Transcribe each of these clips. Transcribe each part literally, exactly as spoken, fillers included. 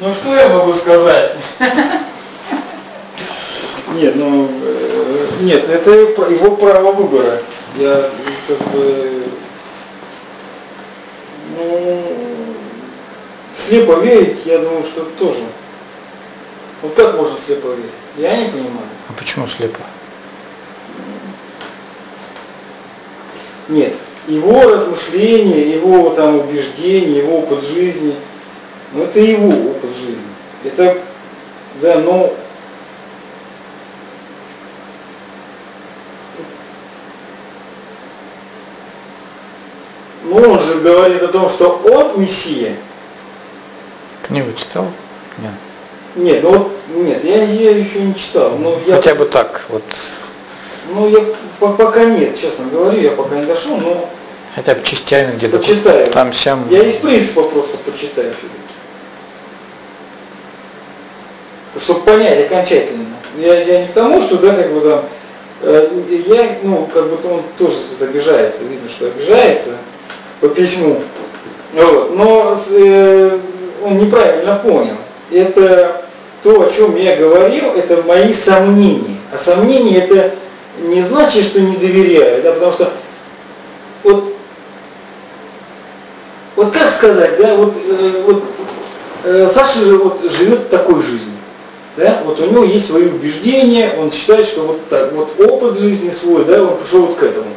Ну что я могу сказать? Нет, ну, нет, это его право выбора. Я как бы, ну, слепо верить, я думаю, что тоже. Вот как можно слепо верить? Я не понимаю. А почему слепо? Нет, его размышления, его там убеждения, его опыт жизни, ну это его опыт жизни. Это, да, но ну он же говорит о том, что он Мессия. Книгу читал? Нет. Нет, ну вот, нет, я ее еще не читал. Но Хотя я, бы так, вот. Ну я пока нет, честно говорю, я пока не дошел, но хотя бы частями где-то. Почитаю. Там сям. Я из принципа просто почитаю все-таки. Чтобы понять окончательно. Я, я не к тому, что, да, как бы там, э, я, ну, как бы он тоже тут обижается, видно, что обижается по письму. Вот. Но э, он неправильно понял. Это то, о чем я говорил, это мои сомнения. А сомнения это не значит, что не доверяю, да, потому что вот, вот как сказать, да, вот, э, вот э, Саша же вот живет такой жизнью, да, вот у него есть свои убеждения, он считает, что вот так, вот опыт жизни свой, да, он пришел вот к этому.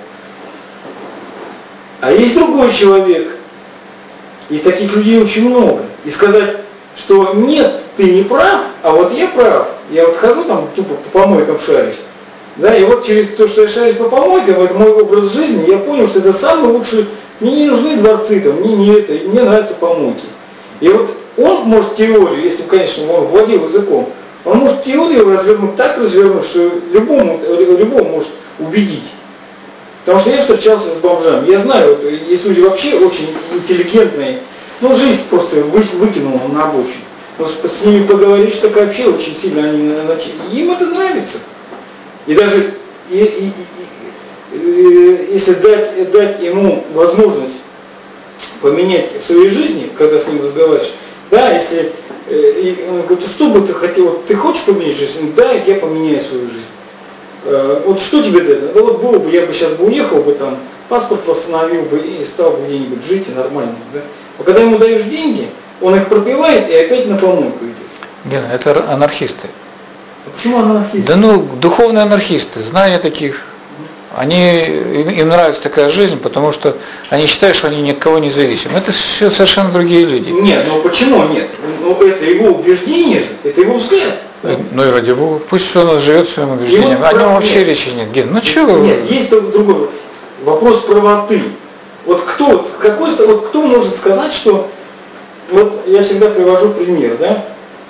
А есть другой человек, и таких людей очень много, и сказать, что нет, ты не прав, а вот я прав, я вот хожу там тупо по помойкам шарюсь. Да, и вот через то, что я шарюсь по помойкам, это мой образ жизни, я понял, что это самый лучший, мне не нужны дворцы, там, мне не это, мне нравятся помойки. И вот он может теорию, если, конечно, он владел языком, он может теорию развернуть так развернуть, что любому, любому может убедить. Потому что я встречался с бомжами, я знаю, вот, есть люди вообще очень интеллигентные, но жизнь просто выкинула на обочину. Но с ними поговоришь, так вообще очень сильно они начали. Им это нравится. И даже и, и, и, и, если дать, дать ему возможность поменять в своей жизни, когда с ним разговариваешь, да, если и он говорит, что бы ты хотел, ты хочешь поменять жизнь? Да, я поменяю свою жизнь. Вот что тебе дать? Да вот было бы, я бы сейчас бы уехал бы там, паспорт восстановил бы и стал бы где-нибудь жить и нормально. Да? А когда ему даешь деньги, он их пропивает и опять на помойку идет. Гена, это анархисты. А почему анархисты? Да ну, духовные анархисты, знаю таких. Они, им, им нравится такая жизнь, потому что они считают, что они ни от кого не зависимы. Это все совершенно другие люди. Нет, ну почему нет? Ну это его убеждение же, это его взгляд. Ну и ради Бога, пусть он живет своим убеждением. О нем вообще речи нет. Ген, ну чего? Нет, есть другой вопрос правоты. Вот кто, какой, вот кто может сказать, что, вот я всегда привожу пример, да?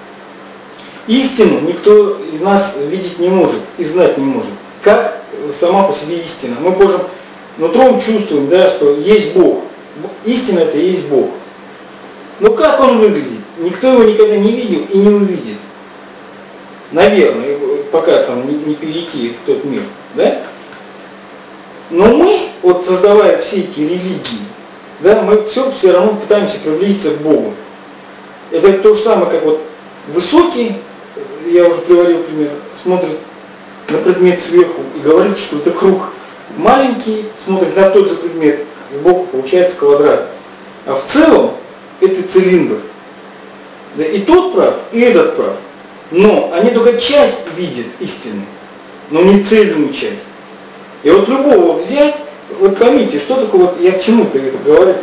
Истину никто из нас видеть не может и знать не может. Как сама по себе истина. Мы можем нутром чувствуем, да, что есть Бог. Истина это и есть Бог. Но как он выглядит? Никто его никогда не видел и не увидит. Наверное, пока там не, не перейти в тот мир, да? Но мы, вот создавая все эти религии, да, мы все все равно пытаемся приблизиться к Богу. Это то же самое, как вот высокий, я уже приводил пример, смотрит на предмет сверху и говорит, что это круг. Маленький смотрит на тот же предмет, сбоку получается квадрат. А в целом это цилиндр. Да, и тот прав, и этот прав. Но они только часть видят истины, но не цельную часть. И вот любого взять, вот поймите, что такое, вот я к чему-то это говорю.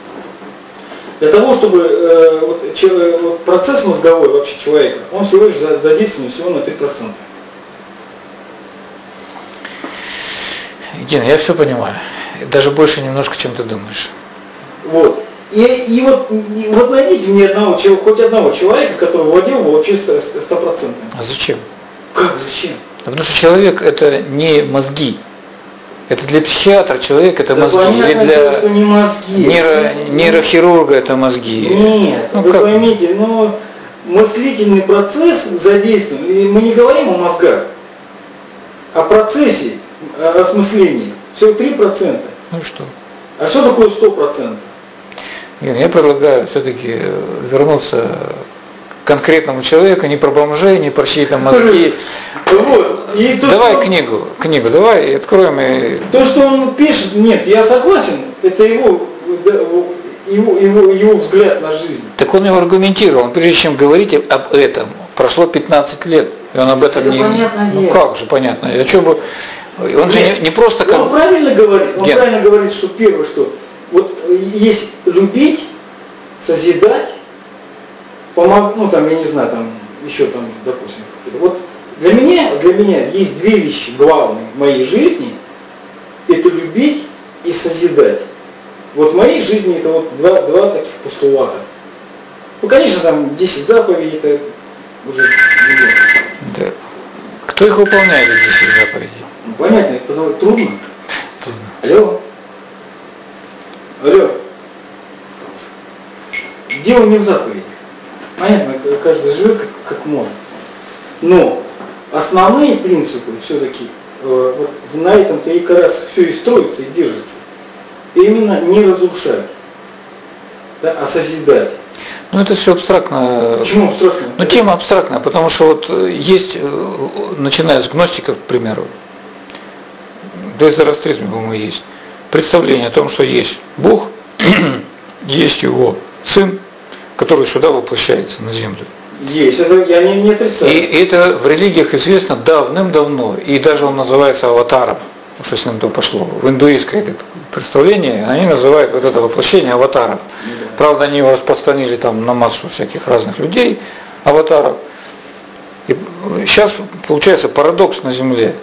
Для того, чтобы э, вот, че, вот процесс мозговой вообще человека, он всего лишь задействован всего на три процента. Ген, я все понимаю. Даже больше немножко, чем ты думаешь. Вот. И, и, вот, и вот найдите мне одного, хоть одного человека, который владел бы вообще стопроцентно. А зачем? Как зачем? Потому что человек это не мозги. Это для психиатра человек это да мозги. Понятно, или для что не мозги. Нейро, нейрохирурга это мозги. Нет, ну, вы как? Поймите, но мыслительный процесс задействован. И мы не говорим о мозгах, о процессе осмысления. Всего три процента. Ну что? А что такое сто процентов? Я предлагаю все-таки вернуться конкретному человеку, не про бомжей, не про чьи-то мозги. Вот. И то, давай что... книгу, книгу, давай откроем и... То, что он пишет, нет, я согласен, это его, его, его, его взгляд на жизнь. Так он его аргументировал, прежде чем говорить об этом, прошло пятнадцать лет, и он об этом это не... Понятно, ну нет. как же понятно, о чем бы... Он нет, же не, не просто как... Он правильно говорит, он Ген. правильно говорит, что первое, что вот есть любить, созидать, помог, ну там, я не знаю, там еще там, допустим, вот для меня, для меня есть две вещи главные в моей жизни, это любить и созидать. Вот в моей жизни это вот два, два таких постулата. Ну, конечно, там десять заповедей, это уже... Да. Кто их выполняет, эти десять заповедей? Ну, понятно, это трудно. Трудно. Алло? Алло? Дело не в заповедях. Понятно, каждый живет как, как может. Но основные принципы все-таки э, вот на этом-то и как раз все и строится, и держится. И именно не разрушать, да, а созидать. Ну это все абстрактно. Почему абстрактно? Ну тема абстрактная, потому что вот есть, начиная с гностиков, к примеру, да и зороастризм, по-моему, есть, представление о том, что есть Бог, есть Его Сын, который сюда воплощается на землю. Есть, это я не, не отрицаю. И это в религиях известно давным-давно, и даже он называется аватаром, что с ним то пошло. В индуистское это представление они называют вот это воплощение аватаром. Правда, они его распространили там на массу всяких разных людей, аватаров. И сейчас получается парадокс на земле.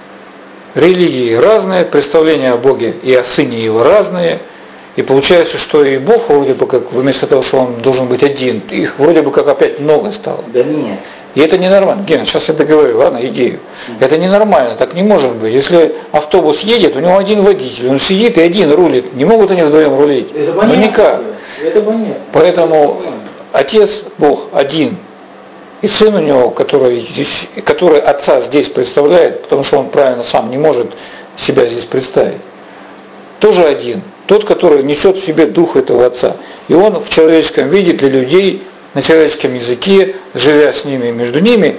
Религии разные, представления о Боге и о Сыне Его разные. И получается, что и Бог вроде бы как, вместо того, что он должен быть один, их вроде бы как опять много стало. Да нет. И это ненормально. Гена, сейчас я договорю, ладно, идею. Это ненормально, так не может быть. Если автобус едет, у него один водитель, он сидит и один рулит. Не могут они вдвоем рулить. Это понятно. Ну никак. Это понятно. Поэтому Отец, Бог один. И Сын у него, который, который Отца здесь представляет, потому что он правильно сам не может себя здесь представить, тоже один. Тот, который несет в себе дух этого Отца. И он в человеческом виде для людей, на человеческом языке, живя с ними, между ними,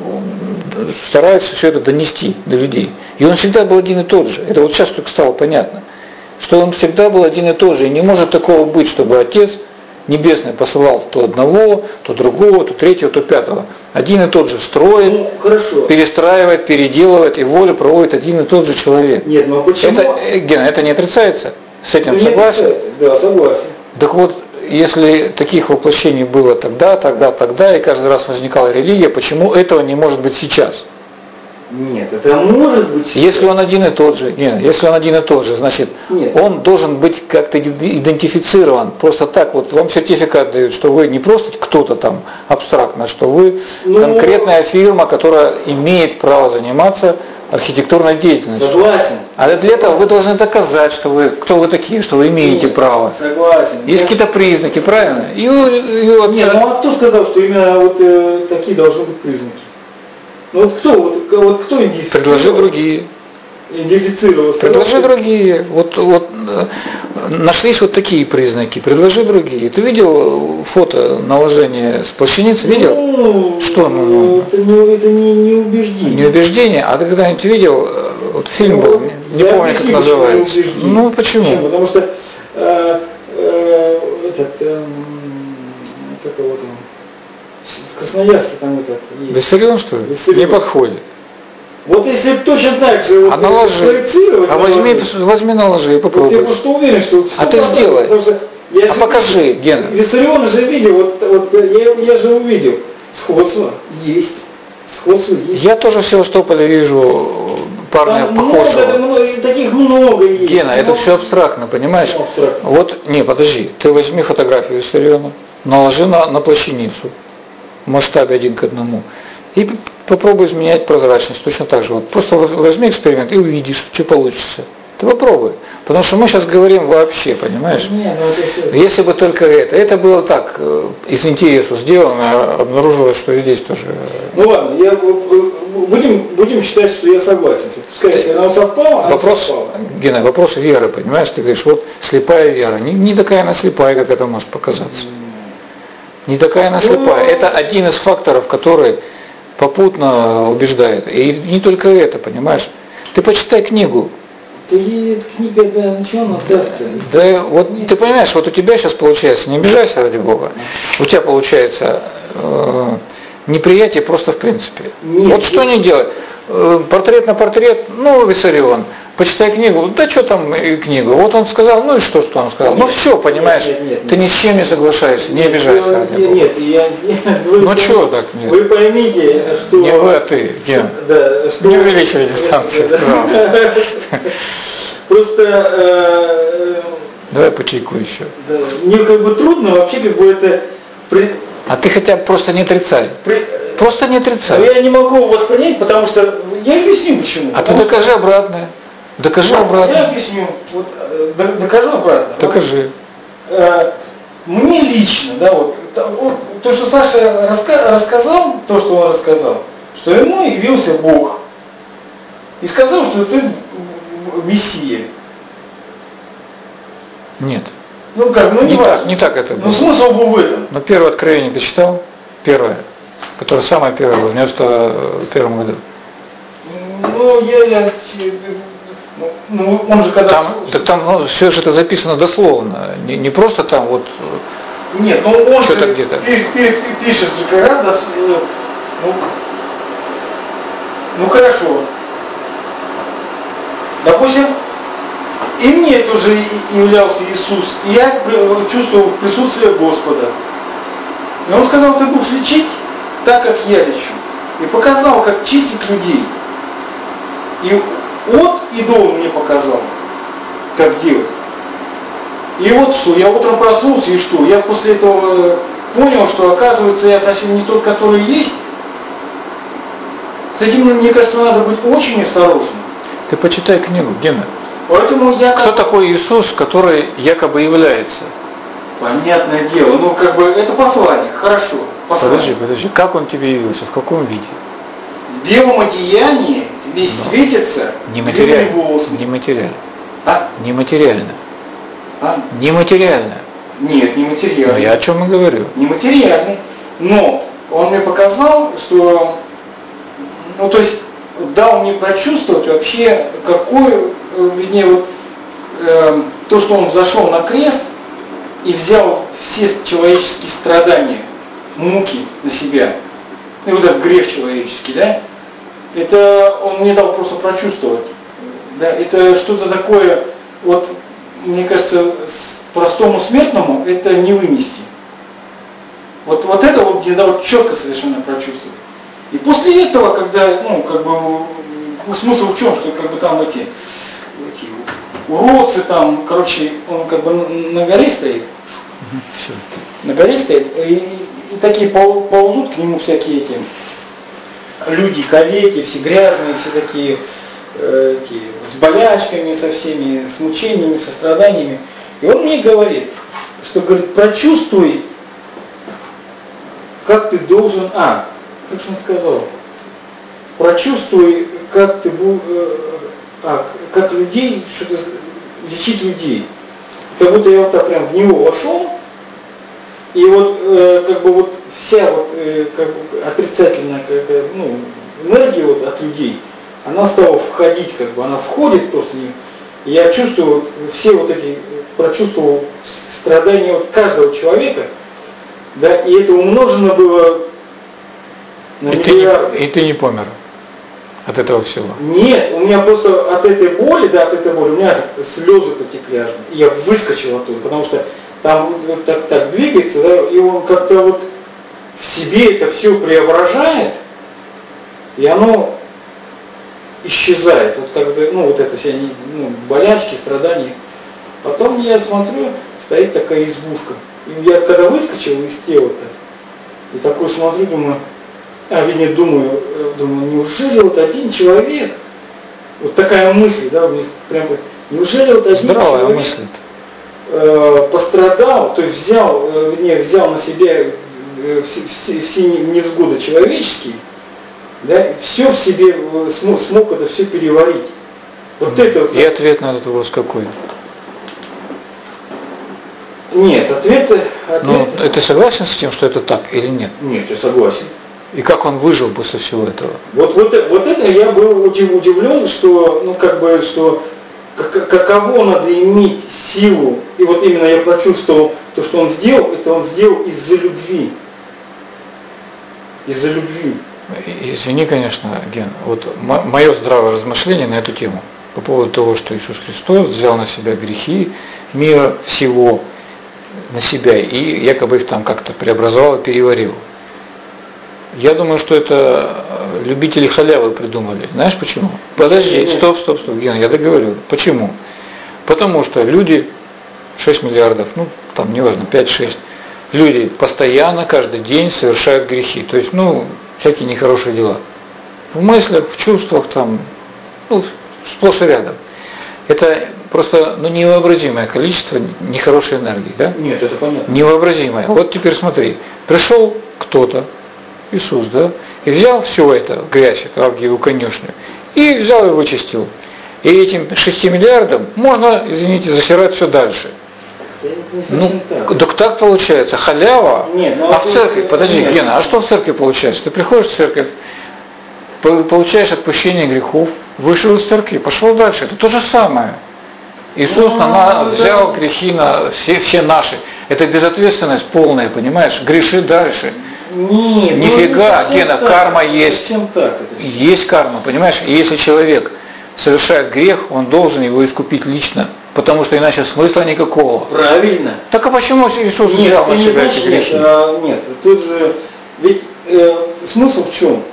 старается все это донести до людей. И он всегда был один и тот же. Это вот сейчас только стало понятно. Что он всегда был один и тот же. И не может такого быть, чтобы Отец Небесный посылал то одного, то другого, то третьего, то пятого. Один и тот же строит, ну, хорошо. перестраивает, переделывает, и волю проводит один и тот же человек. Нет, ну почему? Это, Гена, это не отрицается? С этим это согласен? Да, согласен. Так вот, если таких воплощений было тогда, тогда, тогда, и каждый раз возникала религия, почему этого не может быть сейчас? Нет, это может быть сейчас. Если он один и тот же, нет, если он один и тот же, значит, нет. Он должен быть как-то идентифицирован. Просто так вот вам сертификат дают, что вы не просто кто-то там абстрактно, что вы ну, конкретная фирма, которая имеет право заниматься архитектурной деятельностью. Согласен. А для этого вы должны доказать, что вы, кто вы такие, что вы имеете Нет, право. Согласен. Есть какие-то признаки, правильно? И, и, и вот... Нет, ну а кто сказал, что именно вот э, такие должны быть признаки? Ну вот кто, вот, вот кто идентифицировал? Предложи другие. Идентифицировал. Предложи что... другие. Вот, вот нашлись вот такие признаки. Предложи другие. Ты видел фото наложения с плащаницы? Видел? Ну, что? Ну, это не, это не, не убеждение. Не убеждение, а ты когда-нибудь видел, вот фильм ну, был, не помню, как называется. Ну почему? Почему? Потому что э, э, этот, э, как его там, в Красноярске там этот есть. Виссарион, что ли? Виссарион. Не подходит. Вот если точно так же вот, а наложи, а возьми, возьми наложи и попробуй. Вот я просто уверен, что... А ты сделай. А покажи, видел, Гена. Виссарион же видел, вот, вот я, я же увидел. Сходство есть. Сходство есть. Я тоже в Севастополе вижу парня там похожего. Много, много, таких много есть. Гена, много. Это все абстрактно, понимаешь? Ну, абстрактно. Вот, не, подожди, ты возьми фотографию Виссариона, наложи на, на плащаницу в масштабе один к одному. И попробуй изменять прозрачность точно так же. Вот просто возьми эксперимент и увидишь, что получится. Ты попробуй. Потому что мы сейчас говорим вообще, понимаешь? Не, ну это все... Если бы только это. Это было так, из интереса сделано, обнаружилось, что и здесь тоже. Ну ладно, я, будем, будем считать, что я согласен. Пускай, если она совпала, вопрос, она совпала. Гена, вопрос веры, понимаешь? Ты говоришь, вот слепая вера. Не, не такая она слепая, как это может показаться. Не такая она слепая. Ну, это один из факторов, который попутно убеждает. И не только это, понимаешь? Ты почитай книгу. Да и эта книга, да, ничего она даст. Да вот нет. Ты понимаешь, вот у тебя сейчас получается, не обижайся ради Бога, у тебя получается э, неприятие просто в принципе. Нет, вот что нет. не делай. Э, портрет на портрет, ну, Виссарион. Почитай книгу, да что там и книгу. Вот он сказал, ну и что, что он сказал. Нет, ну все, понимаешь, нет, нет, нет, ты ни с чем не соглашаешься, не обижайся. Нет, нет, нет, я, я, вы, ну что так нет? Вы поймите, что... Не вы, а ты. Что, да, что, не увеличивай дистанцию, да, пожалуйста. Просто... Э, Давай по чайку еще. Да, мне как бы трудно вообще как бы это... При... А ты хотя бы просто не отрицай. При... Просто не отрицай. Но я не могу его воспринять, потому что... Я объясню почему. А ты докажи что... обратное. Докажи да, обратно. Я объясню. Вот, докажу обратно. Докажи. Вот, э, мне лично, да, вот, то, то, что Саша раска- рассказал, то, что он рассказал, что ему явился Бог и сказал, что ты Мессия. Нет. Ну как, ну не, не важно. так, не так это было. Но смысл был в этом. Но первое откровение ты читал? Первое. Которое самое первое было в девяносто первом году. Ну, я, я ну, он же когда... Там, так там ну, все же это записано дословно, не, не просто там вот... Нет, ну он что-то же где-то. пишет же как раз, дословно, ну, ну хорошо. Допустим, и мне тоже являлся Иисус, и я чувствовал присутствие Господа. И он сказал, ты будешь лечить так, как я лечу. И показал, как чистить людей. И от и до он мне показал, как делать. И вот что, я утром проснулся, и что? Я после этого понял, что оказывается я совсем не тот, который есть. С этим, мне кажется, надо быть очень осторожным. Ты почитай книгу, Гена. Поэтому я Кто как... такой Иисус, который якобы является? Понятное дело, ну как бы это посланник, хорошо. Посланник. Подожди, подожди, как он тебе явился, в каком виде? В белом одеянии весь да. светится, нематериально. Нематериально. А? Нематериально. А? Нематериально. Нет, не материальный. Ну, я о чем и говорю. Нематериальный. Но он мне показал, что, ну то есть дал мне прочувствовать вообще, какое, вернее, вот, э, то, что он зашел на крест и взял все человеческие страдания, муки на себя, и вот этот грех человеческий, да, это он мне дал просто прочувствовать. Да, это что-то такое, вот, мне кажется, простому смертному это не вынести. Вот, вот это вот мне дал четко совершенно прочувствовать. И после этого, когда, ну, как бы, смысл в чем, что как бы там эти, эти уродцы там, короче, он как бы на горе стоит, Все. на горе стоит, и, и такие пол, ползут к нему всякие эти люди, калеки, все грязные, все такие, э, эти, с болячками, со всеми, с мучениями, со страданиями. И он мне говорит, что, говорит, прочувствуй, как ты должен, а, как же он сказал, прочувствуй, как ты будешь, а, как людей, что-то лечить людей. Как будто я вот так прям в него вошел, и вот э, как бы вот вся вот э, как бы отрицательная как, ну, энергия вот от людей, она стала входить, как бы она входит просто в нее. И я чувствую вот, все вот эти, прочувствовал страдания вот каждого человека, да, и это умножено было на и миллиарды. Ты не, и ты не помер от этого всего? Нет, у меня просто от этой боли, да, от этой боли, у меня слезы потекли аж, и я выскочил оттуда, потому что там вот так, так двигается, да, и он как-то вот в себе это все преображает, и оно исчезает, вот когда, ну вот это все, ну, болячки, страдания. Потом я смотрю, стоит такая избушка. И я когда выскочил из тела-то, и такой смотрю, думаю, а вернее думаю, думаю, неужели вот один человек, вот такая мысль, да, мне прям, неужели вот один Здравая человек мысль. Э, пострадал, то есть взял, э, вернее, взял на себя э, все, все, все невзгоды человеческие, да, все в себе э, смог, смог это все переварить. Вот mm. это вот. И ответ на этот вопрос какой? Нет, ответ, ответ... Ну, ты согласен с тем, что это так или нет? Нет, я согласен. И как он выжил после всего этого? Вот, вот, вот это я был удивлен, что, ну, как бы, что как, каково надо иметь силу. И вот именно я прочувствовал то, что он сделал, это он сделал из-за любви. Из-за любви. Извини, конечно, Ген, вот мое здравое размышление на эту тему по поводу того, что Иисус Христос взял на себя грехи мира всего, на себя, и якобы их там как-то преобразовал и переварил. Я думаю, что это любители халявы придумали. Знаешь почему? Подожди, стоп, стоп, стоп, Ген, я договорю. Почему? Потому что люди, шесть миллиардов, ну там неважно, пять-шесть, люди постоянно, каждый день совершают грехи. То есть, ну, всякие нехорошие дела. В мыслях, в чувствах, там, ну, сплошь и рядом. Это просто, ну, невообразимое количество нехорошей энергии, да? Нет, это понятно. Невообразимое. Вот теперь смотри, пришел кто-то, Иисус, да, и взял все это, грязь, Авгиеву конюшню, и взял и вычистил. И этим шести миллиардам можно, извините, засирать все дальше. Ну, так. Так так получается, халява, нет, ну, а в церкви, подожди, нет. Гена, а что в церкви получается? Ты приходишь в церковь, получаешь отпущение грехов, вышел из церкви, пошел дальше, это то же самое. Иисус ну, на нас взял да. грехи на все, все наши, это безответственность полная, понимаешь, греши дальше. Нет, нифига, ну, Гена, так, карма есть, так, есть карма, понимаешь, и если человек совершает грех, он должен его искупить лично. Потому что иначе смысла никакого. Правильно. Так а почему Иисус нет, взял на себя знаешь, эти грехи? Нет, а, нет, тут же, ведь э, смысл в чем?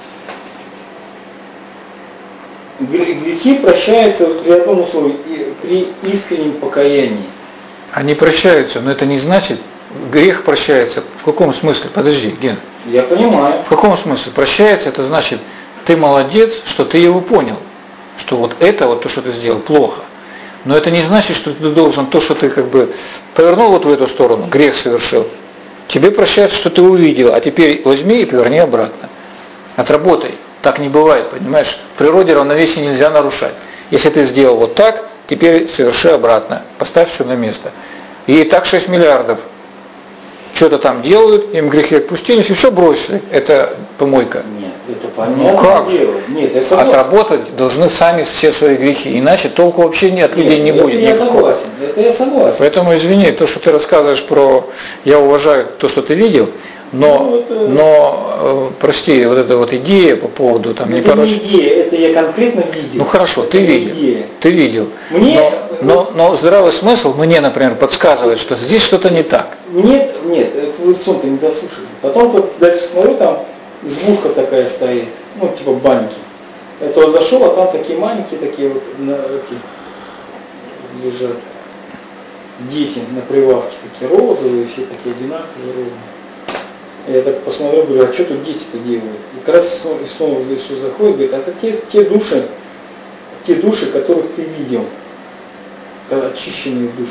Грехи прощаются при одном условии, при искреннем покаянии. Они прощаются, но это не значит, грех прощается. В каком смысле? Подожди, Ген. Я понимаю. В каком смысле? Прощается, это значит, ты молодец, что ты его понял. Что вот это, вот то, что ты сделал, плохо. Но это не значит, что ты должен то, что ты как бы повернул вот в эту сторону, грех совершил. Тебе прощается, что ты увидел, а теперь возьми и поверни обратно. Отработай. Так не бывает, понимаешь? В природе равновесие нельзя нарушать. Если ты сделал вот так, теперь соверши обратно. Поставь все на место. И так шесть миллиардов. Что-то там делают, им грехи отпустились, и все бросили. Это помойка. Нет, это понятно. Ну как дело. же? Нет, я согласен. Отработать должны сами все свои грехи, иначе толку вообще нет, от людей не это будет я никакого. Согласен. Это я согласен. Поэтому извини, то, что ты рассказываешь про, я уважаю то, что ты видел, но, ну, это... но э, прости, вот эта вот идея по поводу там это не пороч... не идея, это я конкретно видел. Ну хорошо, это ты видел, идея. ты видел. Мне... Но, но, но здравый смысл мне, например, подсказывает, что здесь что-то не так. Нет, нет, это вы сон-то не дослушали. Потом-то дальше смотрю, там избушка такая стоит, ну типа баньки. Я туда зашел, а там такие маленькие, такие вот на, эти, лежат дети на прилавке, такие розовые, все такие одинаковые ровные. Я так посмотрел, говорю, а что тут дети-то делают? И как раз снова здесь все заходит, говорит, а это те, те души, те души, которых ты видел, очищенные души.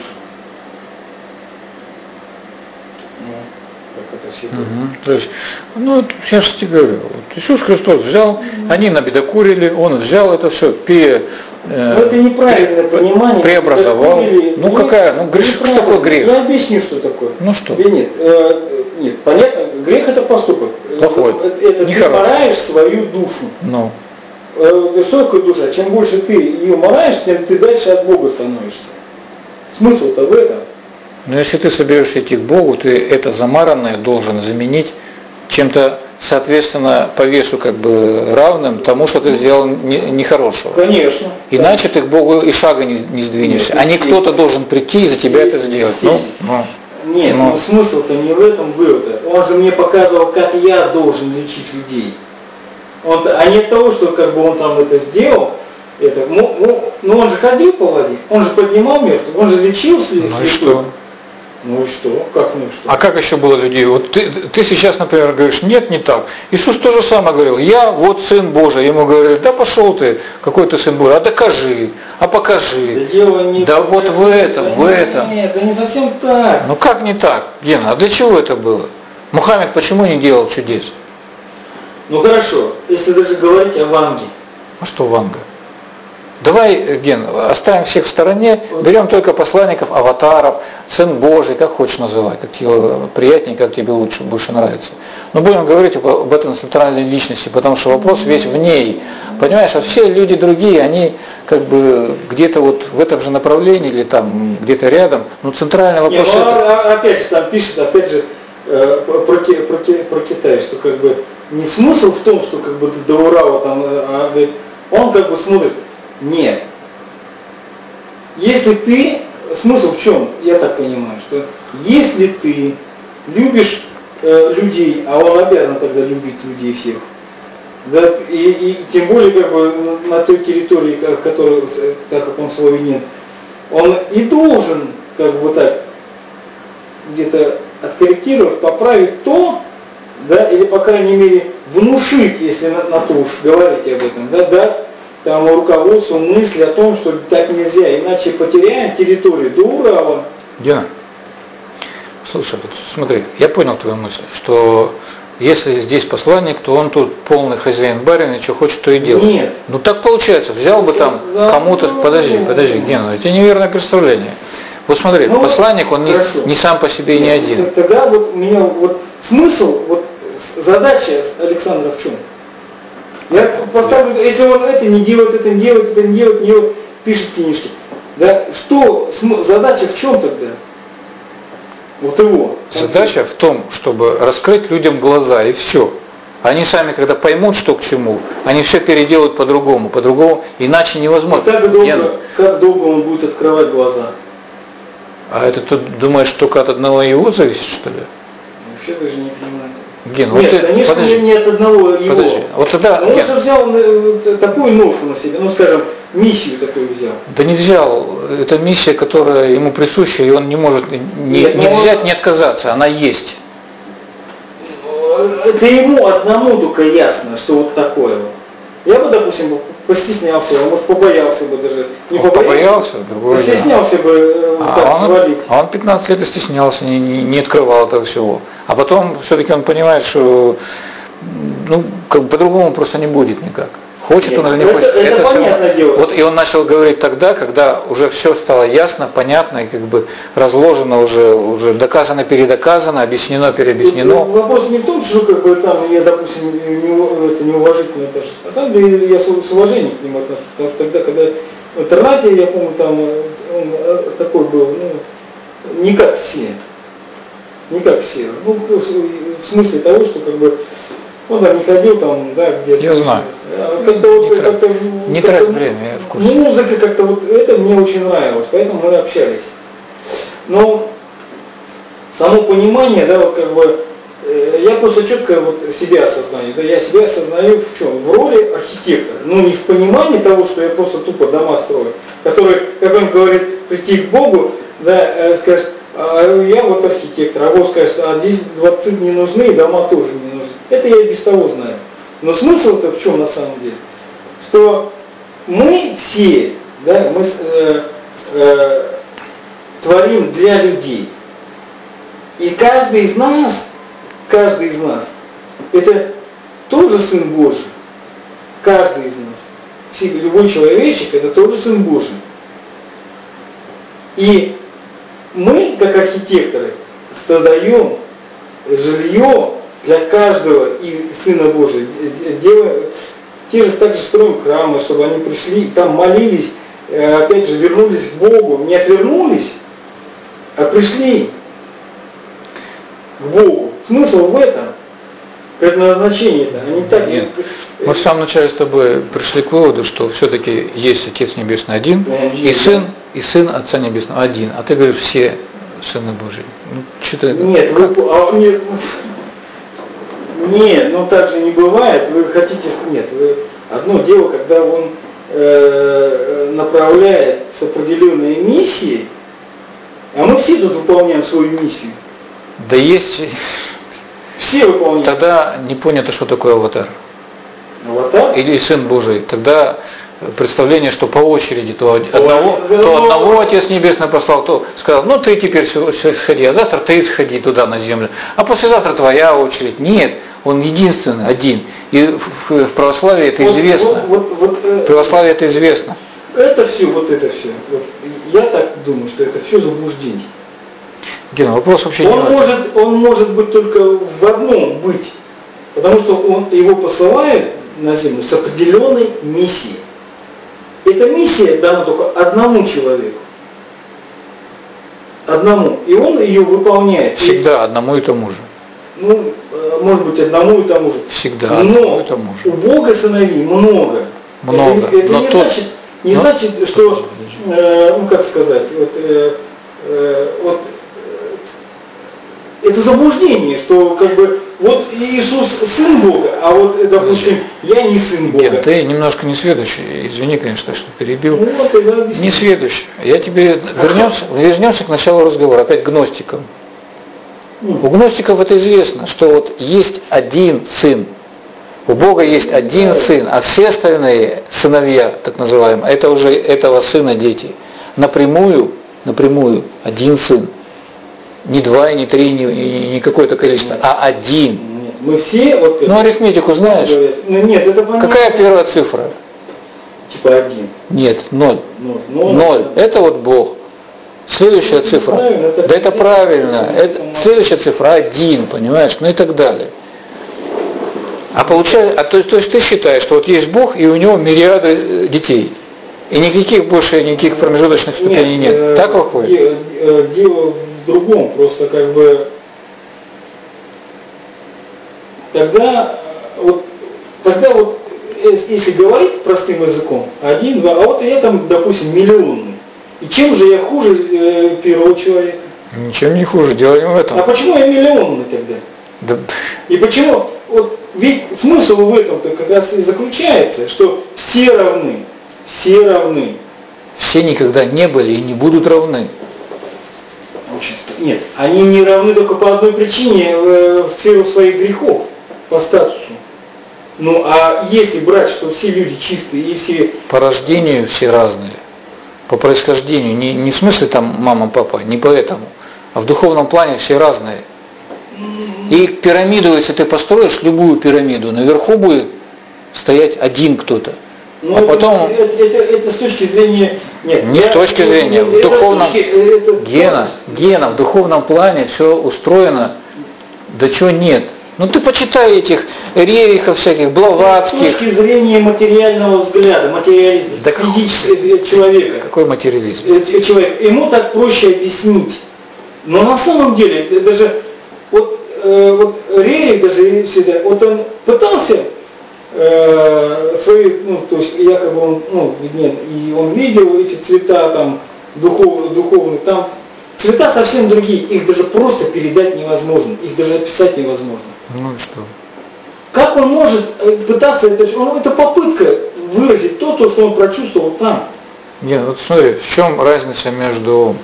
Ну, как это все угу. То есть, ну, я же тебе говорю, вот Иисус Христос взял, угу. они набедокурили, Он взял это все, пере, э, это неправильное пре, понимание. Преобразовал. Ну нет, какая, ну грех, что такое грех? Я объясню, что такое. Ну что? Нет, э, нет, понятно, грех это поступок. Плохой. Это, это ты мараешь свою душу. Ну. Э, что такое душа? Чем больше ты ее мараешь, тем ты дальше от Бога становишься. Смысл-то в этом. Но если ты соберешься идти к Богу, ты это замаранное должен заменить чем-то, соответственно, по весу как бы равным тому, что ты сделал нехорошего. Конечно. Иначе ты к Богу и шага не, не сдвинешься. Нет, а не кто-то должен прийти и за тебя это сделать. Ну, ну, Нет, ну. ну смысл-то не в этом был-то. Он же мне показывал, как я должен лечить людей. Он, а не от того, что как бы он там это сделал. Это, ну, ну, ну он же ходил по воде, он же поднимал мертвых, он же лечил слепых. Ну и что? Ну и что? Как ну и что? А как еще было людей? Вот ты, ты сейчас, например, говоришь, нет, не так. Иисус тоже самое говорил, я вот Сын Божий. Ему говорили, да пошел ты, какой ты Сын Божий, а докажи, а покажи. Да, дело не да вот в этом, да в этом. Нет, да не совсем так. Ну как не так, Гена, а для чего это было? Мухаммед почему не делал чудес? Ну хорошо, если даже говорить о Ванге. А что Ванга? Давай, Ген, оставим всех в стороне, берем только посланников, аватаров, Сын Божий, как хочешь называй, как тебе приятнее, как тебе лучше, больше нравится. Но будем говорить об, об этом центральной личности, потому что вопрос весь в ней. Понимаешь, а все люди другие, они как бы где-то вот в этом же направлении или там где-то рядом, но центральный вопрос... Нет, это... Опять же там пишет, опять же, про, про, про Китай, что как бы не смысл в том, что как бы ты до Урала там, а, говорит, он как бы смотрит, нет. Если ты, смысл в чем, я так понимаю, что если ты любишь э, людей, а он обязан тогда любить людей всех, да, и, и тем более как бы на той территории, которую, так как он славянин, он и должен как бы так где-то откорректировать, поправить то, да, или по крайней мере внушить, если на, на то уж говорить об этом, да, да, там руководству мысли о том, что так нельзя, иначе потеряем территорию до Урала. Гена, слушай, вот смотри, я понял твою мысль, что если здесь посланник, то он тут полный хозяин барин, и что хочет, то и делает. Нет. Ну так получается, взял бы там да, кому-то, ну, подожди, подожди, Гена, это неверное представление. Вот смотри, ну, посланник, он не, не сам по себе и не один. Тогда вот у меня вот смысл, вот задача Александра в чем? Я поставлю, если он это не делает, это не делает, это не делает, не делает, пишет книжки. Да, что, задача в чем тогда? Вот его. Задача в том, чтобы раскрыть людям глаза, и все. Они сами, когда поймут, что к чему, они все переделают по-другому, по-другому, иначе невозможно. Как долго, как долго он будет открывать глаза? А это ты думаешь, только от одного его зависит, что ли? Вообще даже не понимаю. Ген, Нет, вот ты, конечно, подожди, не от одного его. Подожди, вот тогда... Но он же взял такую ношу на себя, ну скажем, миссию такую взял. Да не взял. Это миссия, которая ему присуща, и он не может не, Нет, не взять, он... не отказаться, она есть. Это ему одному только ясно, что вот такое вот. Я бы, допустим, постеснялся, а может побоялся бы даже. Не он побоялся, побоялся постеснялся бы а так он, свалить. А он пятнадцать лет и стеснялся, не, не, не открывал этого всего. А потом все-таки он понимает, что ну, как бы по-другому просто не будет никак. Хочет Нет, он или не это, хочет. Это, это понятное дело. Вот и он начал говорить тогда, когда уже все стало ясно, понятно, и как бы разложено уже, уже доказано, передоказано, объяснено, переобъяснено. Тут вопрос не в том, что как бы там я, допустим, не, это неуважительно это. На самом деле я с, с уважением к нему отношусь, потому что тогда, когда в интернате, я помню, там он такой был, ну, не как все. Не как все. Ну, в смысле того, что как бы он там не ходил там, да, где-то. Я знаю. Как-то не вот, трать, как-то, не как-то, трать время, я в курсе. Музыка как-то вот, это мне очень нравилось, поэтому мы общались. Но само понимание, да, вот как бы, э, я просто четко вот себя осознаю, да, я себя осознаю в чем? В роли архитектора, но не в понимании того, что я просто тупо дома строю, который, как он говорит, прийти к Богу, да, э, скажет, а я вот архитектор, а Бог скажет, а здесь дворцы не нужны, и дома тоже не нужны. Это я и без того знаю. Но смысл-то в чем на самом деле? Что мы все, да, мы э, э, творим для людей. И каждый из нас, каждый из нас, это тоже Сын Божий. Каждый из нас. Все, любой человечек, это тоже Сын Божий. И мы, как архитекторы, создаем жилье для каждого и Сына Божия. Делаем, те же также строим храмы, чтобы они пришли, там молились, опять же, вернулись к Богу. Не отвернулись, а пришли к Богу. Смысл в этом, предназначение-то. Они так... Нет. Мы в самом начале с тобой пришли к выводу, что все-таки есть Отец Небесный один, да, и Сын, и Сын Отца Небесного один. А ты говоришь, все Сыны Божьи. Ну, что-то... Нет, вы, а, нет, нет, ну так же не бывает. Вы хотите... Нет, вы, одно дело, когда он э, направляет с определенной миссией, а мы все тут выполняем свою миссию. Да есть... Все выполняют. Тогда не понято, что такое аватар. Аватар? Или Сын Божий. Тогда представление, что по очереди то одного, то одного Отец Небесный послал, то сказал, ну ты теперь сходи, а завтра ты сходи туда на землю, а послезавтра твоя очередь. Нет, он единственный, один. И в православии это известно. Вот, вот, вот, в православии это известно. это все, вот это все. Вот, я так думаю, что это все заблуждение. Гена, вопрос вообще он не может, он может быть только в одном быть, потому что он, его посылают на землю с определенной миссией. Эта миссия дана только одному человеку. Одному. И он ее выполняет. Всегда и, одному и тому же. Ну, может быть, одному и тому же. Всегда но одному и тому же. У Бога сыновей много. Много. Это, это но не, тот... значит, не но... значит, что, э, ну как сказать, вот, э, э, вот это заблуждение, что как бы вот Иисус сын Бога, а вот, допустим, я не сын Бога. Ген, ты немножко несведущий, извини, конечно, что перебил. Ну, вот, да, несведущий. Я тебе вернемся, вернемся к началу разговора, опять к гностикам. Mm. У гностиков это известно, что вот есть один сын, у Бога есть один yeah. сын, а все остальные сыновья, так называемые, это уже этого сына дети. Напрямую, напрямую один сын. Не два, не три, не, не какое-то количество, нет. а один. Нет. Мы все... Вот, ну, арифметику знаешь? Ну, нет, это понятно. Какая первая цифра? Типа один. Нет, ноль. Ноль. Ноль. Ноль. Это вот Бог. Следующая это цифра. Это да это правильно. Это, следующая цифра один, понимаешь? Ну и так далее. А получается, а то, то есть ты считаешь, что вот есть Бог, и у него мириады детей. И никаких больше, никаких промежуточных ступеней нет. нет. Так выходит? Дело в другом, просто как бы тогда вот тогда вот если говорить простым языком, один, два, а вот я там, допустим, миллионный. И чем же я хуже э, первого человека? Ничем не хуже, дело не в этом. А почему я миллионный тогда? Да. И почему? Вот ведь смысл в этом-то как раз и заключается, что все равны. Все равны. Все никогда не были и не будут равны. Нет, они не равны только по одной причине, в сферу своих грехов, по статусу. Ну а если брать, что все люди чистые и все... По рождению все разные. По происхождению. Не, не в смысле там мама, папа, не поэтому. А в духовном плане все разные. И пирамиду, если ты построишь, любую пирамиду, наверху будет стоять один кто-то. Ну, а потом... это, это, это с точки зрения... Нет, не я, с точки зрения. Это, в духовном... точки, это... Гена, Гена, в духовном плане все устроено, да чего нет. Ну ты почитай этих Рерихов всяких, Блаватских. С точки зрения материального взгляда, материализма, да физического человека. Какой материализм? Человек, ему так проще объяснить. Но на самом деле, даже вот, э, вот Рерих даже всегда, вот он пытался э, свои, ну, то есть якобы он, ну, нет, и он видел эти цвета там духовные, духовные, там цвета совсем другие, их даже просто передать невозможно, их даже описать невозможно. Ну и что? Как он может пытаться, это, он, это попытка выразить то, то, что он прочувствовал там. Нет, вот смотри, в чем разница между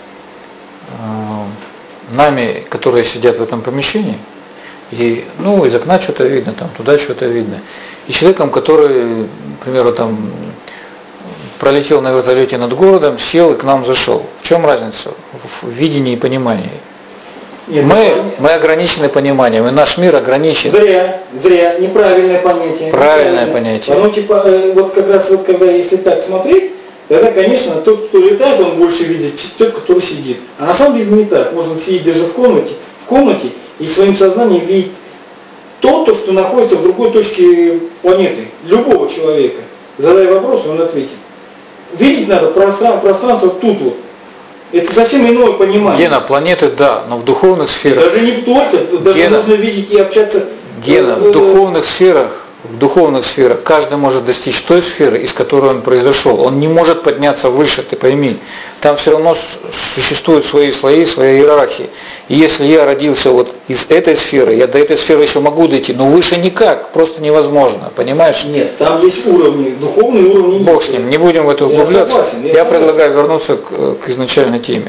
э, нами, которые сидят в этом помещении, и, ну, из окна что-то видно, там, туда что-то видно, и человеком, который, к примеру, там, пролетел на вертолете над городом, сел и к нам зашел. В чем разница в видении и понимании? Нет, мы, мы ограничены пониманием, и наш мир ограничен. Зря, зря, неправильное понятие. Правильное понятие. Оно типа, вот как раз вот когда если так смотреть, тогда, конечно, тот, кто летает, он больше видит, чем тот, который сидит. А на самом деле не так. Можно сидеть даже в комнате, в комнате и своим сознанием видеть то, то, что находится в другой точке планеты, любого человека. Задай вопрос, он ответит. Видеть надо пространство, пространство тут вот. Это совсем иное понимание. Гена, планеты да, но в духовных сферах. Даже не только, даже Гена, нужно видеть и общаться. Гена, в духовных сферах, в духовных сферах каждый может достичь той сферы, из которой он произошел. Он не может подняться выше, ты пойми. Там все равно существуют свои слои, свои иерархии. И если я родился вот из этой сферы, я до этой сферы еще могу дойти, но выше никак, просто невозможно, понимаешь? Нет, там есть уровни, духовные уровни. Бог с ним, не будем в это углубляться. Я, согласен, я, я предлагаю вернуться к, к изначальной теме.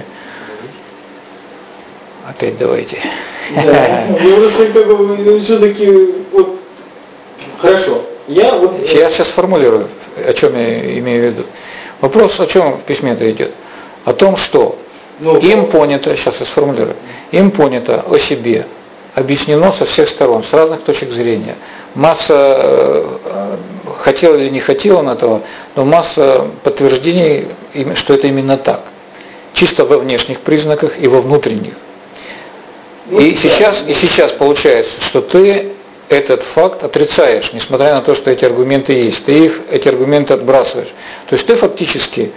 Опять давайте. Да, я все-таки вот хорошо. Я, вот... я сейчас сформулирую, о чем я имею в виду. Вопрос, о чем в письме-то идет? О том, что ну, им понято, сейчас я сформулирую, им понято о себе, объяснено со всех сторон, с разных точек зрения. Масса хотел или не хотел он этого, но масса подтверждений, что это именно так. Чисто во внешних признаках и во внутренних. Ну, и, да. сейчас, и сейчас получается, что ты этот факт отрицаешь, несмотря на то, что эти аргументы есть. Ты их, эти аргументы отбрасываешь. То есть ты фактически,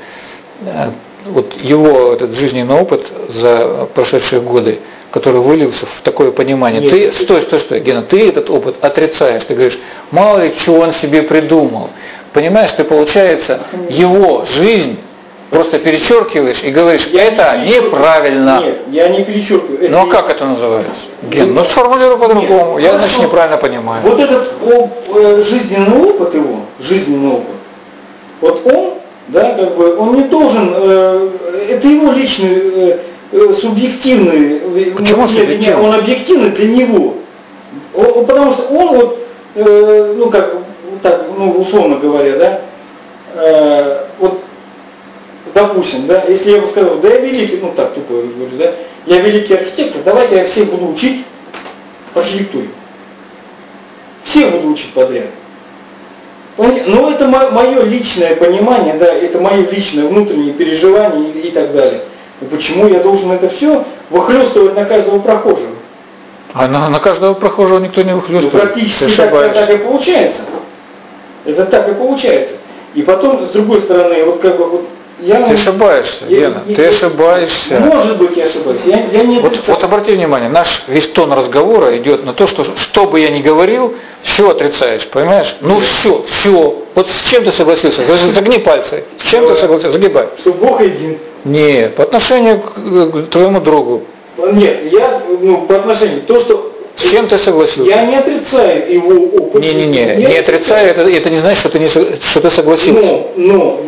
вот его этот жизненный опыт за прошедшие годы, который вылился в такое понимание. Нет, ты, стой, стой, стой, Гена, ты этот опыт отрицаешь. Ты говоришь, мало ли чего он себе придумал. Понимаешь, ты, получается, его жизнь просто перечеркиваешь и говоришь, я это не неправильно. Нет, я не перечеркиваю. Это ну а не... как это называется? Ген, ну сформулируй по-другому. Я, значит, неправильно понимаю. Вот этот оп, э, жизненный опыт его, жизненный опыт, вот он, да, как бы, он не должен, э, это его личный, э, субъективный. Почему субъективный? Он объективный для него. Он, потому что он вот, э, ну как, так, ну условно говоря, да, э, вот, допустим, да, если я ему сказал, да я великий, ну так тупо говорю, да, я великий архитектор, давай я всех буду учить архитектуре. Всех буду учить подряд. Но это мое личное понимание, да, это мое личное внутреннее переживание и, и так далее. И почему я должен это все выхлестывать на каждого прохожего? А на, на каждого прохожего никто не выхлестывает. Ну, практически так, так и получается. Это так и получается. И потом, с другой стороны, вот как бы вот я... Ты ошибаешься, я, Гена, я, ты я, ошибаешься. Может быть, я ошибаюсь. Я, я не вот, вот обрати внимание, наш весь тон разговора идет на то, что что бы я ни говорил, все отрицаешь, понимаешь? Ну да. все, все. Вот с чем ты согласился? Загни пальцы. С чем да. ты согласился? Загибай. Что Бог един. Нет, по отношению к твоему другу. Нет, я, ну, по отношению, то, что... С чем ты согласился? Я не отрицаю его опыт. Не-не-не, не отрицаю, это, это не значит, что ты, не, что ты согласился. Но, но,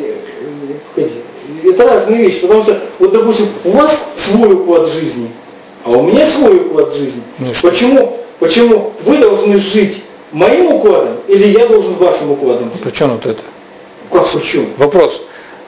это разные вещи, потому что, вот, допустим, у вас свой уклад жизни, а у меня свой уклад жизни. Ну, почему, почему вы должны жить моим укладом, или я должен вашим укладом жить? При чем вот это? Как почему? Вопрос.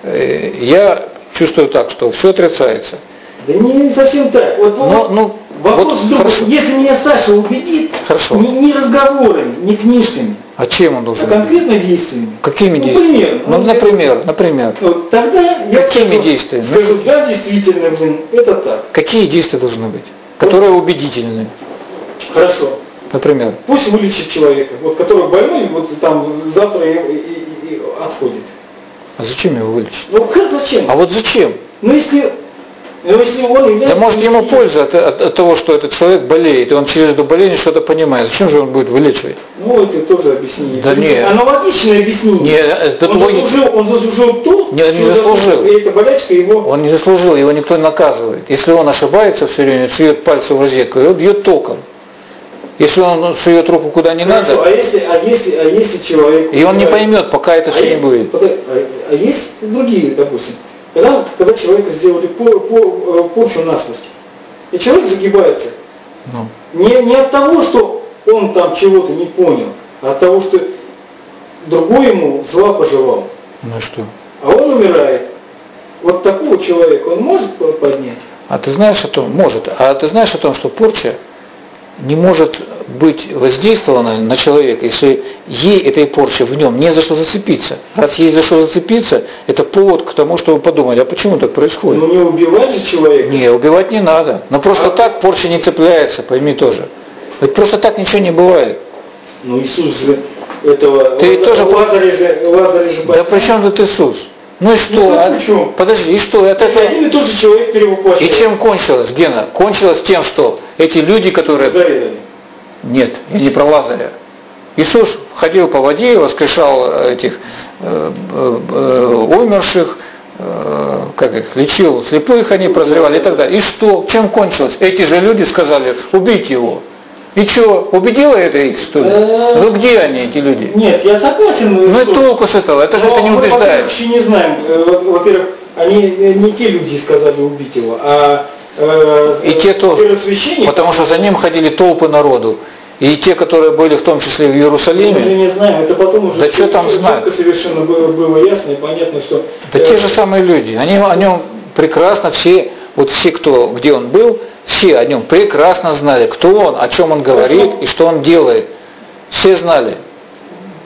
Я чувствую так, что все отрицается. Да не совсем так. Вот, но, ну, вопрос вот, в другом. Если меня Саша убедит, не, не разговорами, не книжками, а чем он должен? А конкретно действиями. Какими ну, действиями? Пример, ну, ну, например, это, например. Вот, тогда я Какими скажу, действиями? Скажу, да, действительно, блин, это так. Какие действия должны быть? Которые вот. убедительные. Хорошо. Например. Пусть вылечит человека, вот который больной, вот там завтра и, и, и, и отходит. А зачем его вылечить? Ну как зачем? А вот зачем? Ну если... Но если он является... Да может ему польза от, от, от того, что этот человек болеет, и он через это болезнь что-то понимает. Зачем же он будет вылечивать? Ну, это тоже объяснение. Да нет. Аналогичное объяснение. Нет, это он, твой... заслужил, он заслужил то, не, не заслужил. И эта болячка его... Он не заслужил, его никто не наказывает. Если он ошибается все время, сует пальцы в розетку, его бьет током. Если он сует руку куда не Хорошо, надо... А если, а, если, а если человек... И он не поймет, пока это а все есть, не будет. А, а есть другие, допустим. Когда, когда человека сделали по, по, порчу насмерть, и человек загибается, ну. не, не от того, что он там чего-то не понял, а от того, что другой ему зла пожелал. Ну что? А он умирает. Вот такого человека он может поднять? А ты знаешь о том, может, а ты знаешь о том, что порча не может быть воздействована на человека, если ей этой порчи в нем не за что зацепиться. Раз ей за что зацепиться, это повод к тому, чтобы подумать, а почему так происходит? Ну не убивать же человека. Не, убивать не надо. Но просто а... так порча не цепляется, пойми тоже. Ведь просто так ничего не бывает. Ну Иисус же этого... Ты Лазарь, тоже... Лазарь же, Лазарь же... Да при чем тут Иисус? Ну и что? Ну, а... Подожди, и что? Это... Это один и тот же человек перевоплощается. И чем кончилось, Гена? Кончилось тем, что эти люди, которые... Зарезали. Нет, я не про Лазаря. Иисус ходил по воде, воскрешал этих э, э, умерших, э, как их, лечил слепых, они прозревали и так далее. И что? Чем кончилось? Эти же люди сказали, убейте его. И что, убедило это их, что ли? Ну где они, эти люди? Нет, я согласен. Ну и толку с этого, это же это не убеждает. Мы вообще не знаем. Во-первых, они не те люди сказали убить его, а э, и те тоже, потому что за ним ходили толпы народу. И те, которые были в том числе в Иерусалиме. Мы уже не знаем, это потом уже да что там знать? Совершенно было, было ясно и понятно, что... Да э, те же самые люди, они о нем прекрасно все, вот все, кто, где он был, все о нем прекрасно знали, кто он, о чем он говорит и что он делает. Все знали.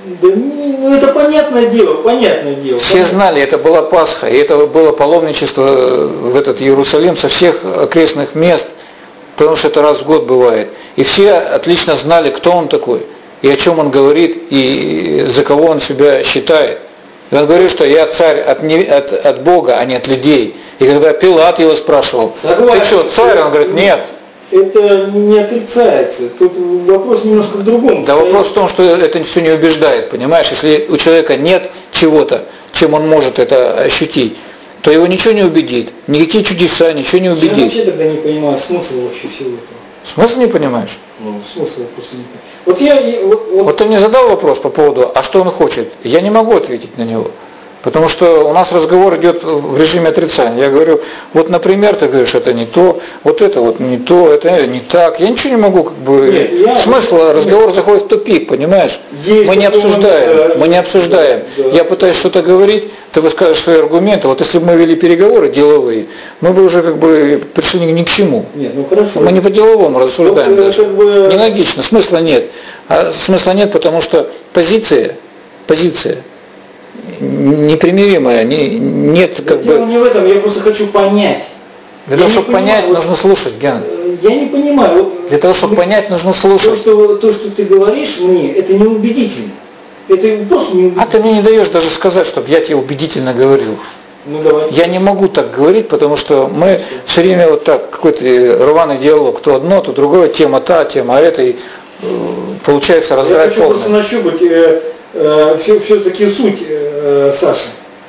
Да не, ну это понятное дело, понятное дело. Все понятно. Знали, это была Пасха, и это было паломничество в этот Иерусалим со всех окрестных мест, потому что это раз в год бывает. И все отлично знали, кто он такой, и о чем он говорит, и за кого он себя считает. И он говорит, что я царь от, не, от, от Бога, а не от людей. И когда Пилат его спрашивал, согласен, ты что, царь? Он говорит, нет. Это не отрицается. Тут вопрос немножко в другом. Да вопрос в том, что это все не убеждает, понимаешь? Если у человека нет чего-то, чем он может это ощутить, то его ничего не убедит. Никакие чудеса, ничего не убедит. Я вообще тогда не понимаю смысл вообще всего этого. Смысл не понимаешь? Ну, смысл просто не понимаю. Вот я... Вот, вот... вот ты мне задал вопрос по поводу, а что он хочет? Я не могу ответить на него. Потому что у нас разговор идет в режиме отрицания. Я говорю, вот, например, ты говоришь, это не то, вот это вот не то, это не так. Я ничего не могу, как бы, нет, я, смысл, нет, разговор нет. заходит в тупик, понимаешь? Есть мы не обсуждаем, да, мы не обсуждаем. Да, да. Я пытаюсь что-то говорить, ты выскажешь свои аргументы. Вот если бы мы вели переговоры деловые, мы бы уже как бы пришли ни, ни к чему. Нет, ну хорошо. Мы не по-деловому рассуждаем вот, даже. Как бы... Нелогично, смысла нет. А смысла нет, потому что позиция, позиция, непримиримая, не, нет как Дело бы... не в этом, я просто хочу понять. Для того, чтобы понять, вот, нужно слушать, Ген. Я не понимаю. Вот, Для того, чтобы мы, понять, нужно слушать. То что, то, что ты говоришь мне, это неубедительно. Это просто неубедительно. А ты мне не даешь даже сказать, чтобы я тебе убедительно говорил. Ну, давай. Я не могу так говорить, потому что мы все время вот так, какой-то рваный диалог, то одно, то другое, тема та, тема эта, и получается раздрать полный. Я хочу просто нащупать э, э, все, все-таки суть, э, Саши.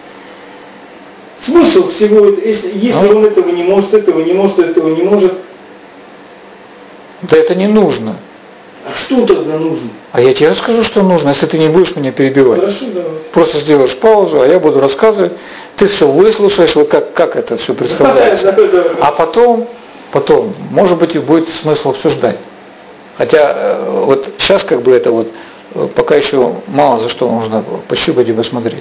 Смысл всего этого, если, если а? он этого не может, этого не может, этого не может. Да это не нужно. А что тогда нужно? А я тебе расскажу, что нужно, если ты не будешь меня перебивать. Хорошо, давай. Просто сделаешь паузу, а я буду рассказывать. Ты все выслушаешь, вот как, как это все представляется. А потом, потом, может быть, и будет смысл обсуждать. Хотя вот сейчас как бы это вот, пока еще мало за что нужно пощупать и посмотреть.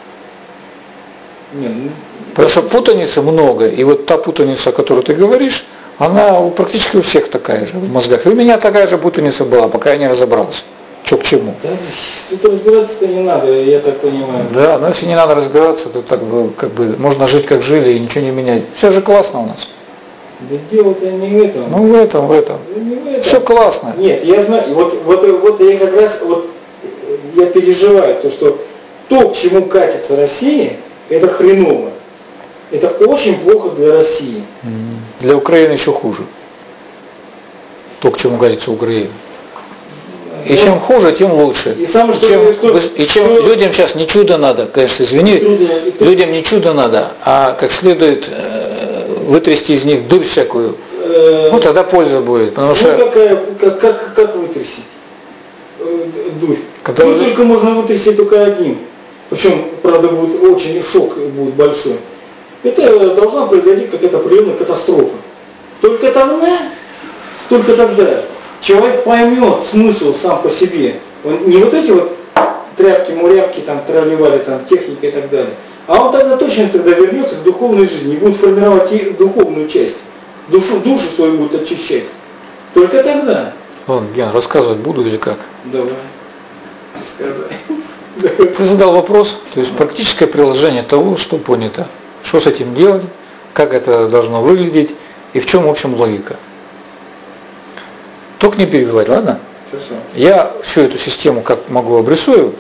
Не, ну, Потому что путаницы много, и вот та путаница, о которой ты говоришь, она практически у всех такая же в мозгах. И у меня такая же путаница была, пока я не разобрался, что к чему. Да, тут разбираться-то не надо, я так понимаю. Да, но если не надо разбираться, то так бы, как бы можно жить как жили и ничего не менять. Все же классно у нас. Да дело-то не в этом. Ну в этом, в этом. Да не в этом. Все классно. Нет, я знаю, вот, вот, вот я как раз, вот я переживаю, то, что то, к чему катится Россия, это хреново. Это очень плохо для России. Для Украины еще хуже. То, к чему катится Украина. И чем хуже, тем лучше. И, самое, и чем, что, и чем что, людям сейчас не чудо надо, конечно, извини, трудно, людям не чудо надо, а как следует э, вытрясти из них дурь всякую, э, ну тогда польза будет. Потому ну, что, какая, как, как, как вытрясти э, дурь? Когда дурь вы... только можно вытрясти только одним. Причем, правда, будет очень шок будет большой. Это должна произойти какая-то определенная катастрофа. Только тогда, только тогда человек поймет смысл сам по себе. Он не вот эти вот тряпки, муряпки, там, тролливали, там, техника и так далее. А он тогда точно тогда вернется к духовной жизни и будет формировать и духовную часть. Душу, душу свою будет очищать. Только тогда. Ладно, Ген, рассказывать буду или как? Давай. Рассказывай. Ты задал вопрос, то есть практическое приложение того, что понято. Что с этим делать, как это должно выглядеть и в чем, в общем, логика. Только не перебивать, ладно? Хорошо. Я всю эту систему как могу обрисую.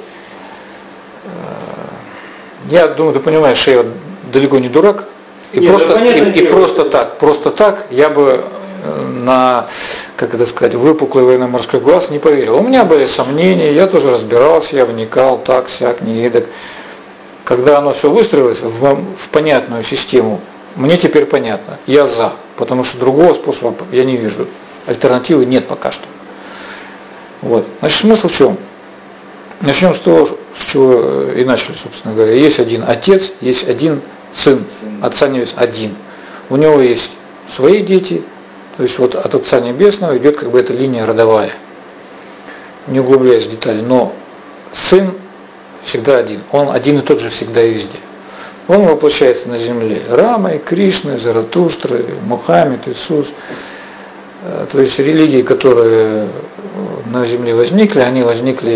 Я думаю, ты понимаешь, что я далеко не дурак. И, Нет, просто, и, и просто так, просто так я бы на, как это сказать, выпуклый военно-морской глаз не поверил. У меня были сомнения, я тоже разбирался, я вникал, так, сяк, не эдак. Когда оно все выстроилось в, в понятную систему, мне теперь понятно, я за, потому что другого способа я не вижу. Альтернативы нет пока что. Вот. Значит, смысл в чем? Начнем с того, с чего и начали, собственно говоря. Есть один отец, есть один сын, Отца Небесного, один. У него есть свои дети, то есть вот от Отца Небесного идет как бы эта линия родовая. Не углубляясь в детали, но сын всегда один. Он один и тот же всегда и везде. Он воплощается на земле Рамой, Кришной, Заратуштрой, Мухаммед, Иисус. То есть религии, которые на земле возникли, они возникли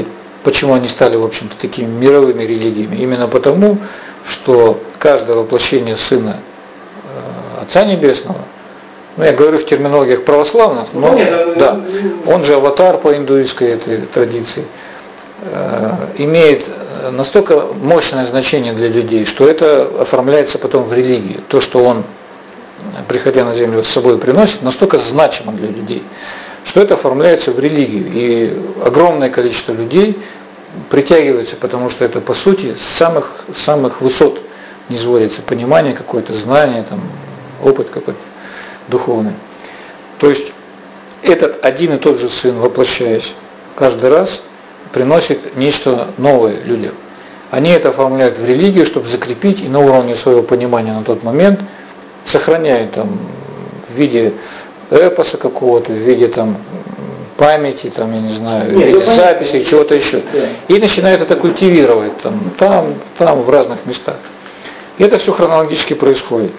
почему они стали, в общем-то, такими мировыми религиями? Именно потому, что каждое воплощение Сына Отца Небесного, ну я говорю в терминологиях православных, но ну, да, он же аватар по индуистской этой традиции, э, имеет настолько мощное значение для людей, что это оформляется потом в религии. То, что он, приходя на землю, с собой приносит, настолько значимо для людей, что это оформляется в религию. И огромное количество людей притягивается, потому что это по сути с самых, самых высот низводится понимание какое-то, знание, там, опыт какой-то духовный. То есть этот один и тот же Сын, воплощаясь каждый раз, приносит нечто новое людям. Они это оформляют в религию, чтобы закрепить и на уровне своего понимания на тот момент, сохраняют там в виде эпоса какого-то, в виде там памяти, там, я не знаю, в виде записей, чего-то еще. И начинают это культивировать там, там, там, в разных местах. И это все хронологически происходит.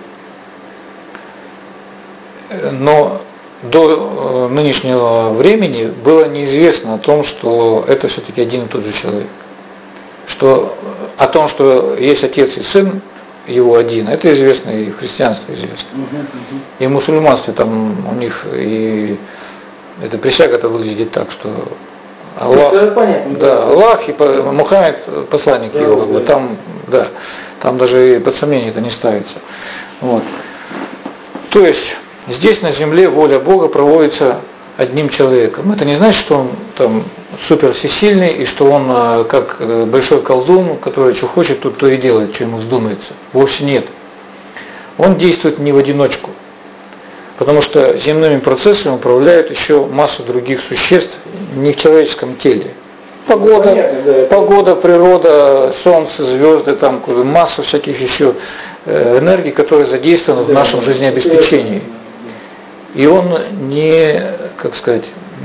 Но до нынешнего времени было неизвестно о том, что это все-таки один и тот же человек. Что, о том, что есть Отец и Сын, его один, это известно, и в христианстве известно. И в мусульманстве там у них и эта присяга-то выглядит так, что Аллах, да, Аллах и Мухаммед посланник да, его, как бы, там, да, там даже и под сомнение это не ставится. Вот. То есть здесь на земле воля Бога проводится одним человеком. Это не значит, что он там супер всесильный и что он как большой колдун, который что хочет, тут то и делает, что ему вздумается. Вовсе нет. Он действует не в одиночку. Потому что земными процессами управляют еще массу других существ не в человеческом теле. Погода, понятно, да, погода, природа, солнце, звезды, там масса всяких еще энергий, которые задействованы да, в нашем жизнеобеспечении. И он не, как сказать,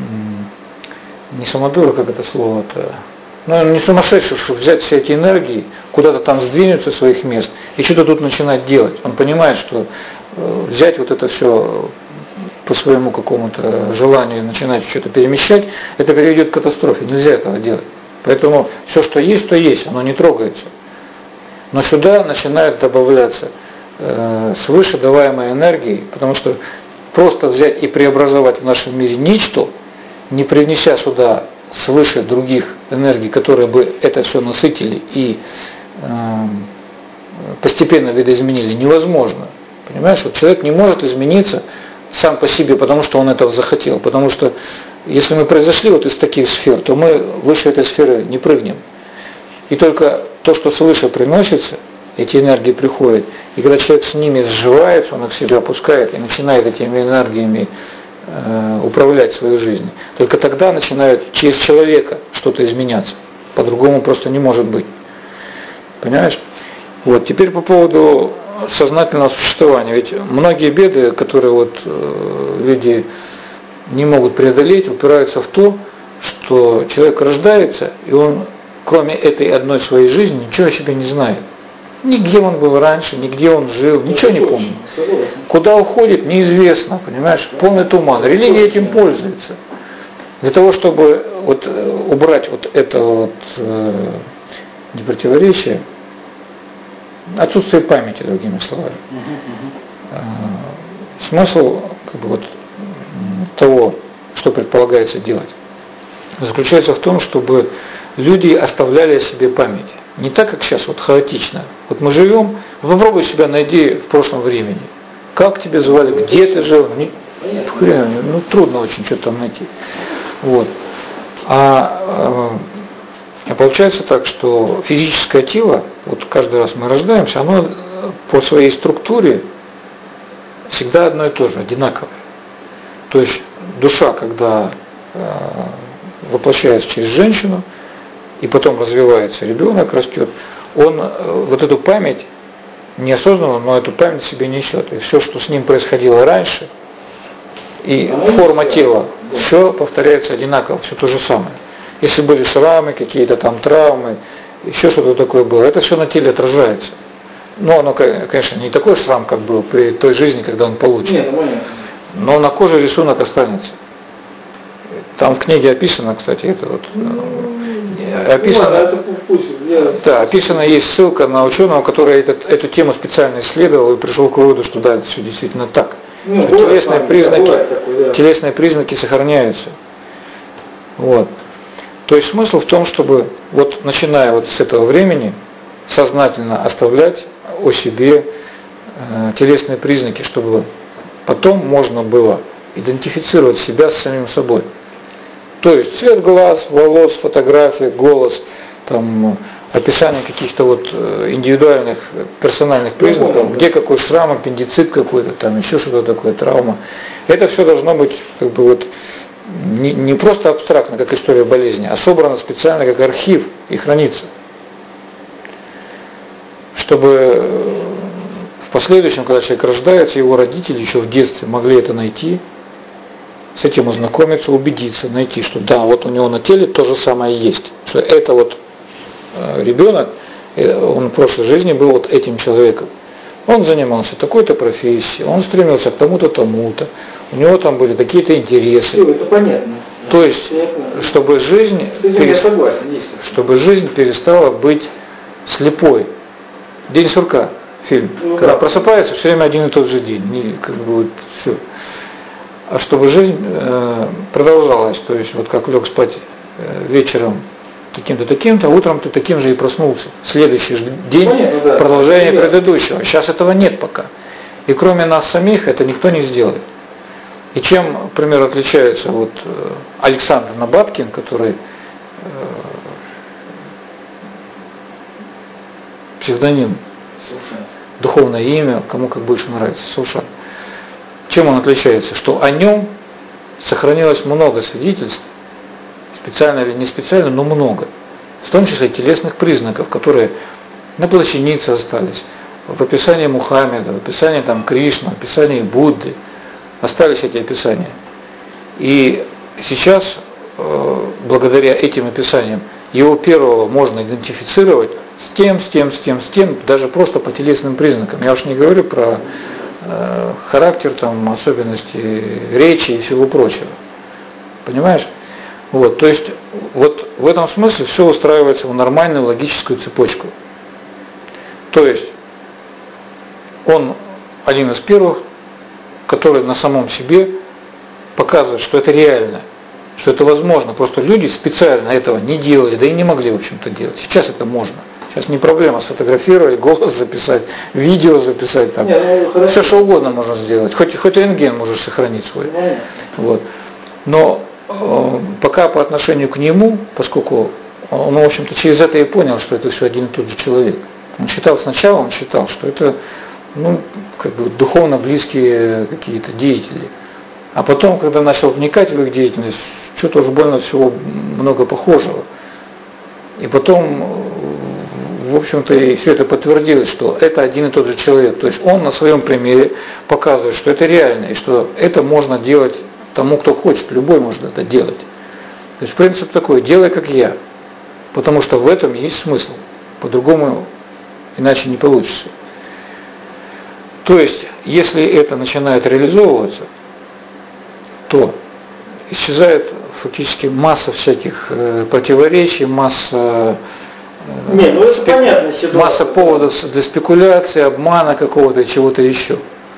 не самодура, как это слово-то, но он не сумасшедший, чтобы взять все эти энергии, куда-то там сдвинуть со своих мест и что-то тут начинать делать. Он понимает, что взять вот это все по своему какому-то желанию, начинать что-то перемещать, это приведет к катастрофе. Нельзя этого делать. Поэтому все, что есть, то есть, оно не трогается. Но сюда начинают добавляться э, свыше даваемой энергии, потому что просто взять и преобразовать в нашем мире ничто, не привнеся сюда свыше других энергий, которые бы это все насытили и э, постепенно видоизменили, невозможно. Понимаешь, вот человек не может измениться сам по себе, потому что он этого захотел. Потому что если мы произошли вот из таких сфер, то мы выше этой сферы не прыгнем. И только то, что свыше приносится, эти энергии приходят. И когда человек с ними сживается, он их в себя опускает и начинает этими энергиями э, управлять свою жизнь. Только тогда начинает через человека что-то изменяться. По-другому просто не может быть. Понимаешь? Вот, теперь по поводу сознательного существования. Ведь многие беды, которые вот э, люди не могут преодолеть, упираются в то, что человек рождается, и он, кроме этой одной своей жизни, ничего о себе не знает. Нигде он был раньше, нигде он жил, ничего не помнит. Куда уходит, неизвестно, понимаешь, полный туман. Религия этим пользуется. Для того, чтобы вот убрать вот это вот э, не противоречие, отсутствие памяти, другими словами. Uh-huh, uh-huh. Смысл как бы, вот, того, что предполагается делать, заключается в том, чтобы люди оставляли о себе память. Не так, как сейчас, вот хаотично. Вот мы живем, попробуй себя найди в прошлом времени. Как тебя звали, где ты жил, не, ну трудно очень что-то там найти. Вот. А, а получается так, что физическое тело, вот каждый раз мы рождаемся, оно по своей структуре всегда одно и то же, одинаковое. То есть душа, когда э, воплощается через женщину, и потом развивается ребенок, растет, он э, вот эту память, неосознанно, но эту память в себе несет. И все, что с ним происходило раньше, и форма тела, все повторяется одинаково, все то же самое. Если были шрамы, какие-то там травмы, еще что-то такое было, это все на теле отражается. Но оно, конечно, не такой шрам, как был при той жизни, когда он получил. Но на коже рисунок останется. Там в книге описано, кстати, это вот Ну, описано, ладно, это пусть, я... да, описано есть ссылка на ученого, который этот, эту тему специально исследовал и пришел к выводу, что да, это все действительно так. Ну, Что бывает, телесные да, признаки, бывает такое, да. телесные признаки сохраняются. Вот. То есть смысл в том, чтобы вот начиная вот с этого времени сознательно оставлять о себе э, телесные признаки, чтобы потом можно было идентифицировать себя с самим собой. То есть цвет глаз, волос, фотография, голос, там, описание каких-то вот индивидуальных персональных признаков, где какой шрам, аппендицит какой-то, там еще что-то такое, травма. Это все должно быть как бы вот не, не просто абстрактно, как история болезни, а собрано специально как архив и хранится. Чтобы в последующем, когда человек рождается, его родители еще в детстве могли это найти, с этим ознакомиться, убедиться, найти, что да, вот у него на теле то же самое есть, что это вот э, ребенок, он в прошлой жизни был вот этим человеком. Он занимался такой-то профессией, он стремился к тому-то, тому-то, у него там были такие-то интересы. Все, это понятно. То есть, чтобы жизнь, перес... согласен, чтобы жизнь перестала быть слепой. День сурка, фильм. Ну, когда да. Просыпается, все время один и тот же день. Не, как бы, вот, все. А чтобы жизнь э, продолжалась, то есть вот как лег спать э, вечером таким-то, таким-то, а утром ты таким же и проснулся. Следующий же день Понятно, да. Продолжение Понятно. Предыдущего. Сейчас этого нет пока. И кроме нас самих это никто не сделает. И чем, например, отличается вот э, Александр Набабкин, который э, псевдоним, духовное имя, кому как больше нравится, Саушан. Чем он отличается? Что о нем сохранилось много свидетельств, специально или не специально, но много. В том числе телесных признаков, которые на плащанице остались, в описании Мухаммеда, в описании там, Кришны, в описании Будды. Остались эти описания. И сейчас, благодаря этим описаниям, его первого можно идентифицировать с тем, с тем, с тем, с тем, даже просто по телесным признакам. Я уж не говорю про э, характер, там, особенности речи и всего прочего. Понимаешь? Вот, то есть вот в этом смысле все устраивается в нормальную логическую цепочку. То есть он один из первых, который на самом себе показывает, что это реально, что это возможно. Просто люди специально этого не делали, да и не могли, в общем-то, делать. Сейчас это можно. Сейчас не проблема сфотографировать, голос записать, видео записать, там. Не, ну, все что угодно можно сделать. Хоть, хоть рентген можешь сохранить свой. Не. Вот. Но э, пока по отношению к нему, поскольку он, в общем-то, через это и понял, что это все один и тот же человек. Он считал сначала, он считал, что это ну, как бы духовно близкие какие-то деятели. А потом, когда начал вникать в их деятельность, что-то уж больно всего много похожего. И потом, в общем-то, и все это подтвердилось, что это один и тот же человек. То есть он на своем примере показывает, что это реально, и что это можно делать тому, кто хочет, любой может это делать. То есть принцип такой, делай как я, потому что в этом есть смысл, по-другому иначе не получится. То есть, если это начинает реализовываться, то исчезает фактически масса всяких э, противоречий, масса, э, Не, ну это спек... понятно, масса поводов для спекуляции, обмана какого-то и чего-то еще.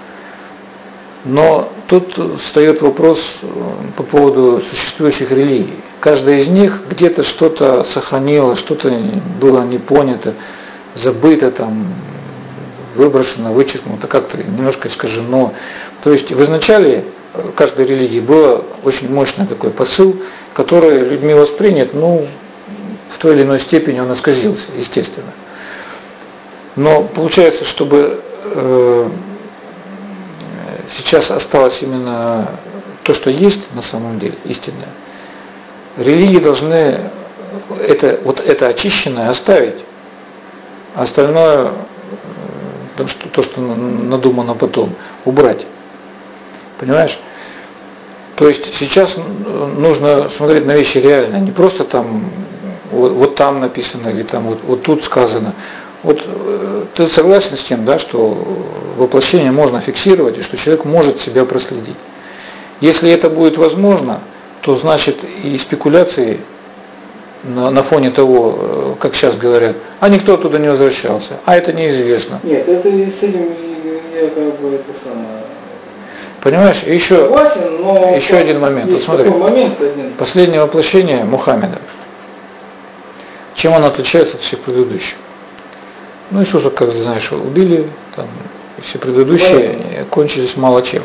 Но тут встает вопрос по поводу существующих религий. Каждая из них где-то что-то сохранила, что-то было не понято, забыто там, выброшено, вычеркнуто, как-то немножко искажено. То есть в изначале каждой религии был очень мощный такой посыл, который людьми воспринят, ну, в той или иной степени он исказился, естественно. Но получается, чтобы э, сейчас осталось именно то, что есть на самом деле, истинное, религии должны это, вот это очищенное оставить, а остальное, то, что, то, что надумано потом, убрать. Понимаешь? То есть сейчас нужно смотреть на вещи реально, не просто там, вот, вот там написано, или там вот, вот тут сказано. Вот ты согласен с тем, да, что воплощение можно фиксировать, и что человек может себя проследить. Если это будет возможно, то значит и спекуляции на, на фоне того, как сейчас говорят, а никто оттуда не возвращался, а это неизвестно. Нет, это с этим я как бы это самое. Понимаешь, еще, согласен, но еще один момент. Есть Посмотри. такой момент один. Последнее воплощение Мухаммеда. Чем он отличается от всех предыдущих? Ну, Иисуса, как ты знаешь, убили, там, и все предыдущие Понятно. кончились мало чем.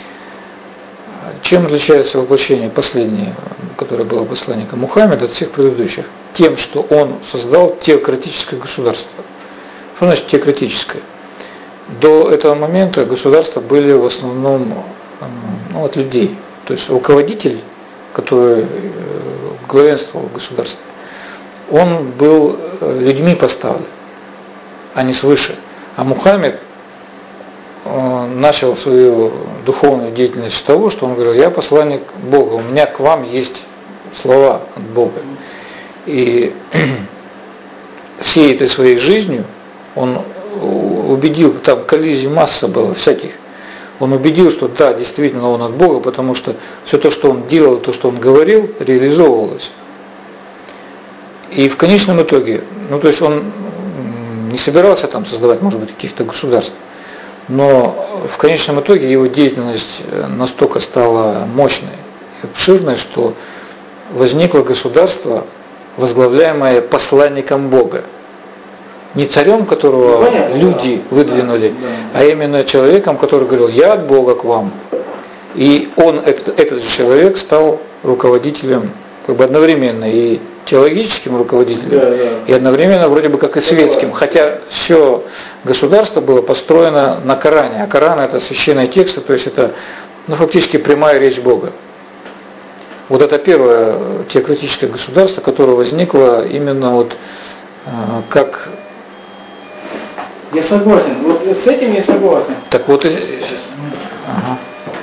Чем отличается воплощение последнее, которое было посланником Мухаммеда, от всех предыдущих? Тем, что он создал теократическое государство. Что значит теократическое? До этого момента государства были в основном ну, от людей. То есть руководитель, который главенствовал государством, он был людьми поставлен, а не свыше. А Мухаммед начал свою духовную деятельность с того, что он говорил, я посланник Бога, у меня к вам есть слова от Бога. И всей этой своей жизнью он убедил, там коллизий масса было всяких, он убедил, что да, действительно он от Бога, потому что все то, что он делал, то, что он говорил, реализовывалось. И в конечном итоге, ну то есть он не собирался там создавать, может быть, каких-то государств, но в конечном итоге его деятельность настолько стала мощной и обширной, что возникло государство, возглавляемое посланником Бога. Не царем, которого Понятно, люди да, выдвинули, да, да. а именно человеком, который говорил, я от Бога к вам. И он, этот, этот же человек, стал руководителем как бы одновременно и теологическим руководителем, Да, да. и одновременно вроде бы как и светским. Хотя все государство было построено на Коране, а Коран это священные тексты, то есть это ну, фактически прямая речь Бога. Вот это первое теократическое государство, которое возникло именно вот э, как... Я согласен. Вот с этим я согласен. Так вот, и- Сейчас. ага.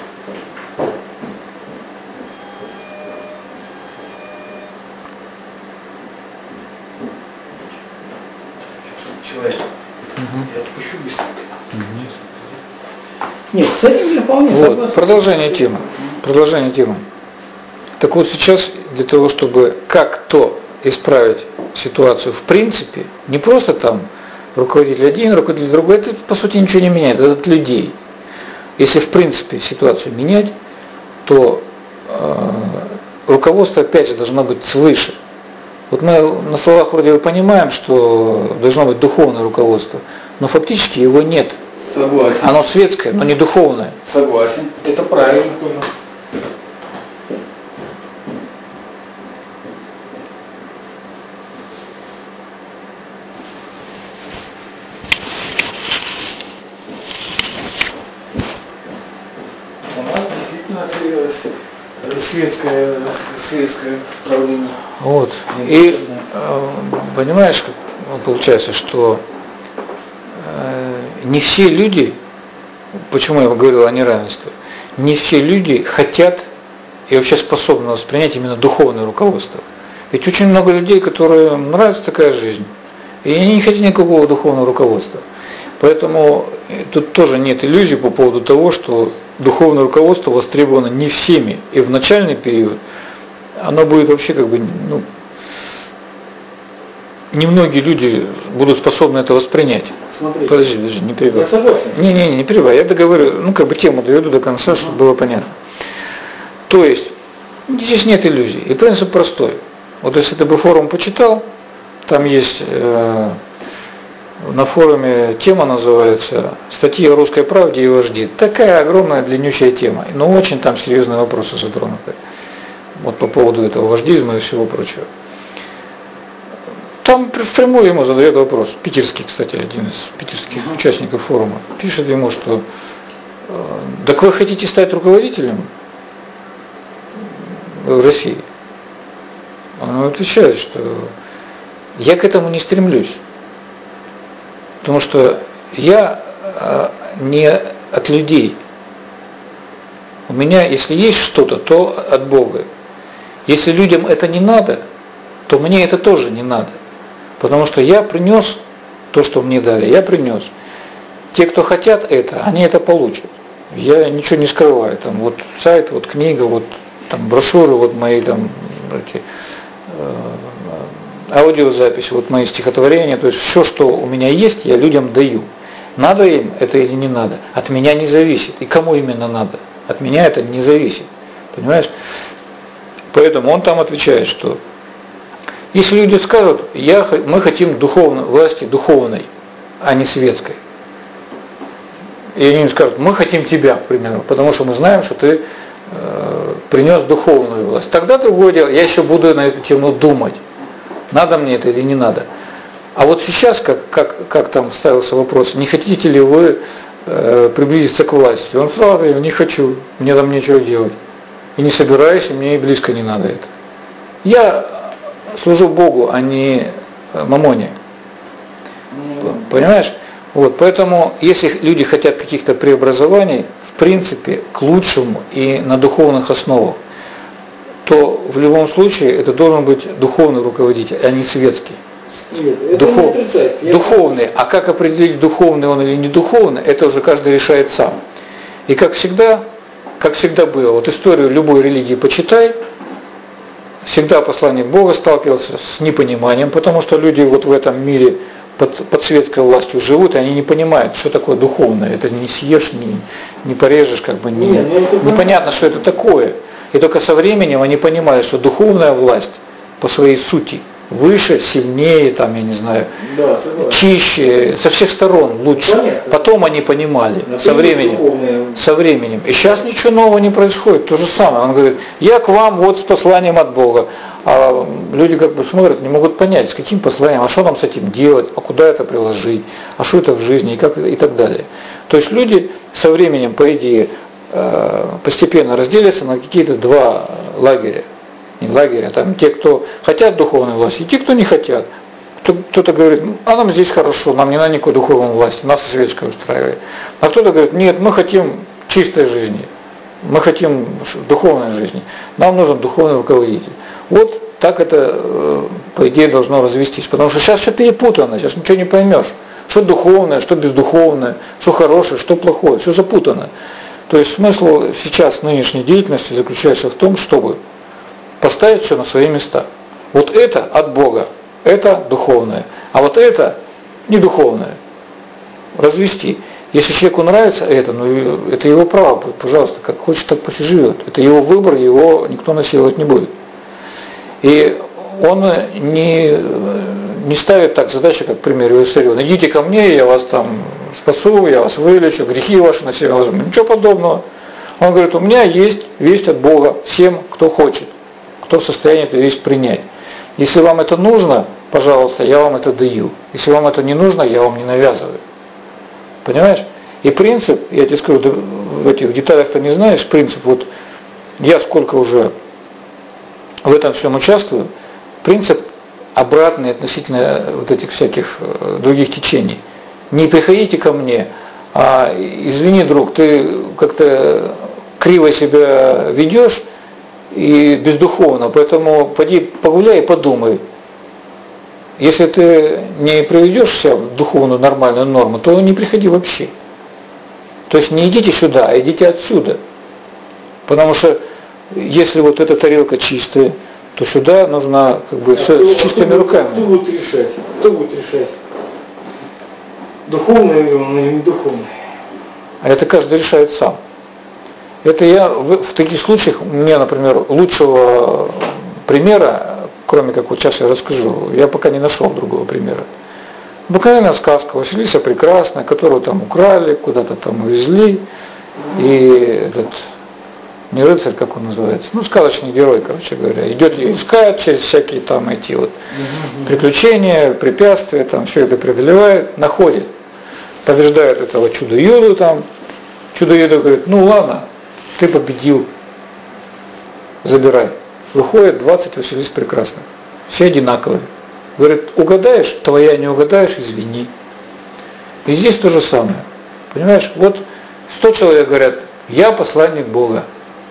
Человек. Я отпущу быстренько. Нет, с этим я вполне Вот, согласен. продолжение темы. Продолжение темы. Так вот сейчас для того, чтобы как-то исправить ситуацию в принципе, не просто там руководитель один, руководитель другой, это по сути ничего не меняет, это от людей. Если в принципе ситуацию менять, то э, руководство опять же должно быть свыше. Вот мы на словах вроде бы понимаем, что должно быть духовное руководство, но фактически его нет. Согласен. Оно светское, но не духовное. Согласен. Это правильно тоже. У нас действительно светское, светское, светское правление. Вот. И э, понимаешь, как получается, что э, не все люди, почему я говорил о неравенстве, не все люди хотят и вообще способны воспринять именно духовное руководство. Ведь очень много людей, которым нравится такая жизнь, и они не хотят никакого духовного руководства. Поэтому тут тоже нет иллюзий по поводу того, что духовное руководство востребовано не всеми. И в начальный период оно будет вообще как бы, ну, немногие люди будут способны это воспринять. Смотри. Подожди, подожди, не перебивай. Я согласен. Не, не, не, не перебивай. Я договорю, ну как бы тему доведу до конца, чтобы было понятно. То есть здесь нет иллюзий. И принцип простой. Вот если ты бы форум почитал, там есть э, на форуме тема называется «Статьи о русской правде и вожди». Такая огромная длиннющая тема, но очень там серьезные вопросы затронуты. Вот по поводу этого вождизма и всего прочего. Там впрямую ему задает вопрос, питерский, кстати, один из питерских участников форума, пишет ему, что так вы хотите стать руководителем в России? Он отвечает, что я к этому не стремлюсь, потому что я не от людей. У меня, если есть что-то, то от Бога. Если людям это не надо, то мне это тоже не надо. Потому что я принес то, что мне дали, я принес. Те, кто хотят это, они это получат. Я ничего не скрываю. Там вот сайт, вот книга, вот там брошюры, вот мои там эти, э, аудиозаписи, вот мои стихотворения, то есть все, что у меня есть, я людям даю. Надо им это или не надо, от меня не зависит. И кому именно надо? От меня это не зависит. Понимаешь? Поэтому он там отвечает, что если люди скажут, я, мы хотим духовной, власти духовной, а не светской. И они скажут, мы хотим тебя, к примеру, потому что мы знаем, что ты э, принес духовную власть. Тогда другое дело, я еще буду на эту тему думать, надо мне это или не надо. А вот сейчас, как, как, как там ставился вопрос, не хотите ли вы э, приблизиться к власти? Он сказал, я не хочу, мне там нечего делать. И не собираюсь, и мне и близко не надо это. Я служу Богу, а не мамоне. Понимаешь? Вот, поэтому, если люди хотят каких-то преобразований, в принципе, к лучшему и на духовных основах, то в любом случае это должен быть духовный руководитель, а не светский. Нет, это Духов... не отрицается. Духовный. А как определить, духовный он или не духовный, это уже каждый решает сам. И как всегда, как всегда было, вот историю любой религии почитай, всегда посланник Бога сталкивался с непониманием, потому что люди вот в этом мире под, под светской властью живут, и они не понимают, что такое духовное. Это не съешь, не, не порежешь, как бы не, Нет, непонятно, что это такое. И только со временем они понимают, что духовная власть по своей сути выше, сильнее, там, я не знаю, да, чище, со всех сторон лучше. Понятно. Потом они понимали, Например, со временем, духовная... со временем. И сейчас ничего нового не происходит, то же самое. Он говорит, я к вам вот с посланием от Бога. А люди как бы смотрят, не могут понять, с каким посланием, а что нам с этим делать, а куда это приложить, а что это в жизни и, как, и так далее. То есть люди со временем, по идее, постепенно разделятся на какие-то два лагеря. Не лагеря, а там те, кто хотят духовной власти, и те, кто не хотят. Кто-то говорит, а нам здесь хорошо, нам не надо никакой духовной власти, нас и светская устраивает. А кто-то говорит, нет, мы хотим чистой жизни, мы хотим духовной жизни, нам нужен духовный руководитель. Вот так это, по идее, должно развестись. Потому что сейчас все перепутано, сейчас ничего не поймешь. Что духовное, что бездуховное, что хорошее, что плохое, все запутано. То есть смысл сейчас нынешней деятельности заключается в том, чтобы поставить все на свои места. Вот это от Бога, это духовное, а вот это не духовное. Развести. Если человеку нравится это, ну это его право, пожалуйста, как хочет, так пусть и живет. Это его выбор, его никто насиловать не будет. И он не, не ставит так задачи, как, к примеру, Иисарион. Идите ко мне, я вас там спасу, я вас вылечу, грехи ваши на себя возьму. Ничего подобного. Он говорит, у меня есть весть от Бога всем, кто хочет, кто в состоянии эту весть принять. Если вам это нужно, пожалуйста, я вам это даю. Если вам это не нужно, я вам не навязываю. Понимаешь? И принцип, я тебе скажу, ты в этих деталях-то не знаешь, принцип, вот я сколько уже в этом всем участвую, принцип обратный относительно вот этих всяких других течений. Не приходите ко мне, а извини, друг, ты как-то криво себя ведешь и бездуховно, поэтому поди погуляй и подумай. Если ты не приведешь себя в духовную нормальную норму, то не приходи вообще. То есть не идите сюда, а идите отсюда. Потому что если вот эта тарелка чистая, то сюда нужно как бы а все кто, с чистыми кто, руками. Кто будет решать? Кто будет решать? Духовное или не духовное? А это каждый решает сам. Это я в, в таких случаях, у меня, например, лучшего примера, кроме как вот сейчас я расскажу, я пока не нашел другого примера. Обыкновенная сказка «Василиса Прекрасная», которую там украли, куда-то там увезли, и этот, не рыцарь, как он называется, ну, сказочный герой, короче говоря, идет ее искать через всякие там эти вот приключения, препятствия, там все это преодолевает, находит, побеждает этого чудо-юду там, чудо-юдо говорит, ну ладно, ты победил, забирай. Выходит двадцать Василис Прекрасных, все одинаковые. Говорит, угадаешь, твоя не угадаешь, извини. И здесь то же самое. Понимаешь, вот сто человек говорят, я посланник Бога.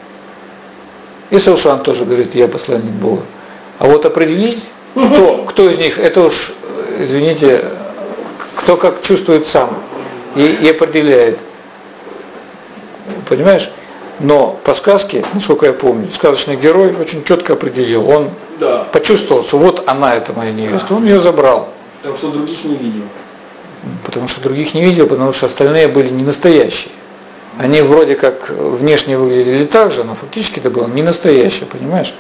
И Саушан тоже говорит, я посланник Бога. А вот определить, кто, кто из них, это уж, извините, кто как чувствует сам и, и определяет. Понимаешь? Но по сказке, насколько я помню, сказочный герой очень четко определил. Он да. почувствовал, что вот она, это моя невеста. Он ее забрал. Потому что других не видел. Потому что других не видел, потому что остальные были не настоящие. Они вроде как внешне выглядели так же, но фактически это было не настоящее, понимаешь?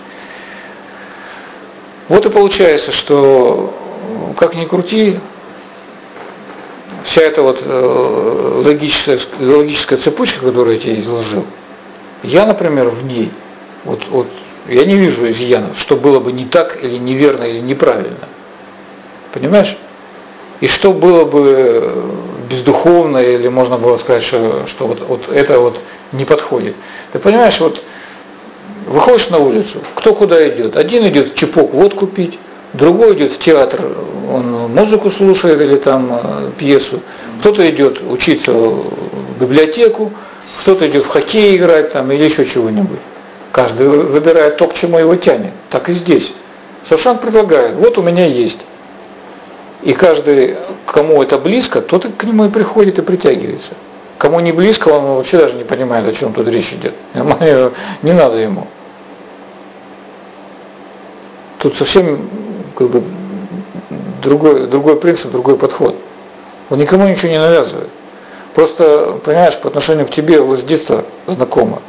Вот и получается, что как ни крути, вся эта вот логическая, логическая цепочка, которую я тебе изложил, я, например, в ней, вот, вот, я не вижу изъянов, что было бы не так или неверно или неправильно. Понимаешь? И что было бы бездуховно, или можно было сказать, что, что вот, вот это вот не подходит. Ты понимаешь, вот выходишь на улицу, кто куда идет. Один идет в чепок водку пить, другой идет в театр, он музыку слушает или там пьесу, кто-то идет учиться в библиотеку, кто-то идет в хоккей играть там, или еще чего-нибудь. Каждый выбирает то, к чему его тянет. Так и здесь. Савшанг предлагает, вот у меня есть. И каждый, кому это близко, тот к нему и приходит и притягивается. Кому не близко, он вообще даже не понимает, о чем тут речь идет. Не надо ему. Тут совсем как бы, другой, другой принцип, другой подход. Он никому ничего не навязывает. Просто, понимаешь, по отношению к тебе вы с детства знакомы.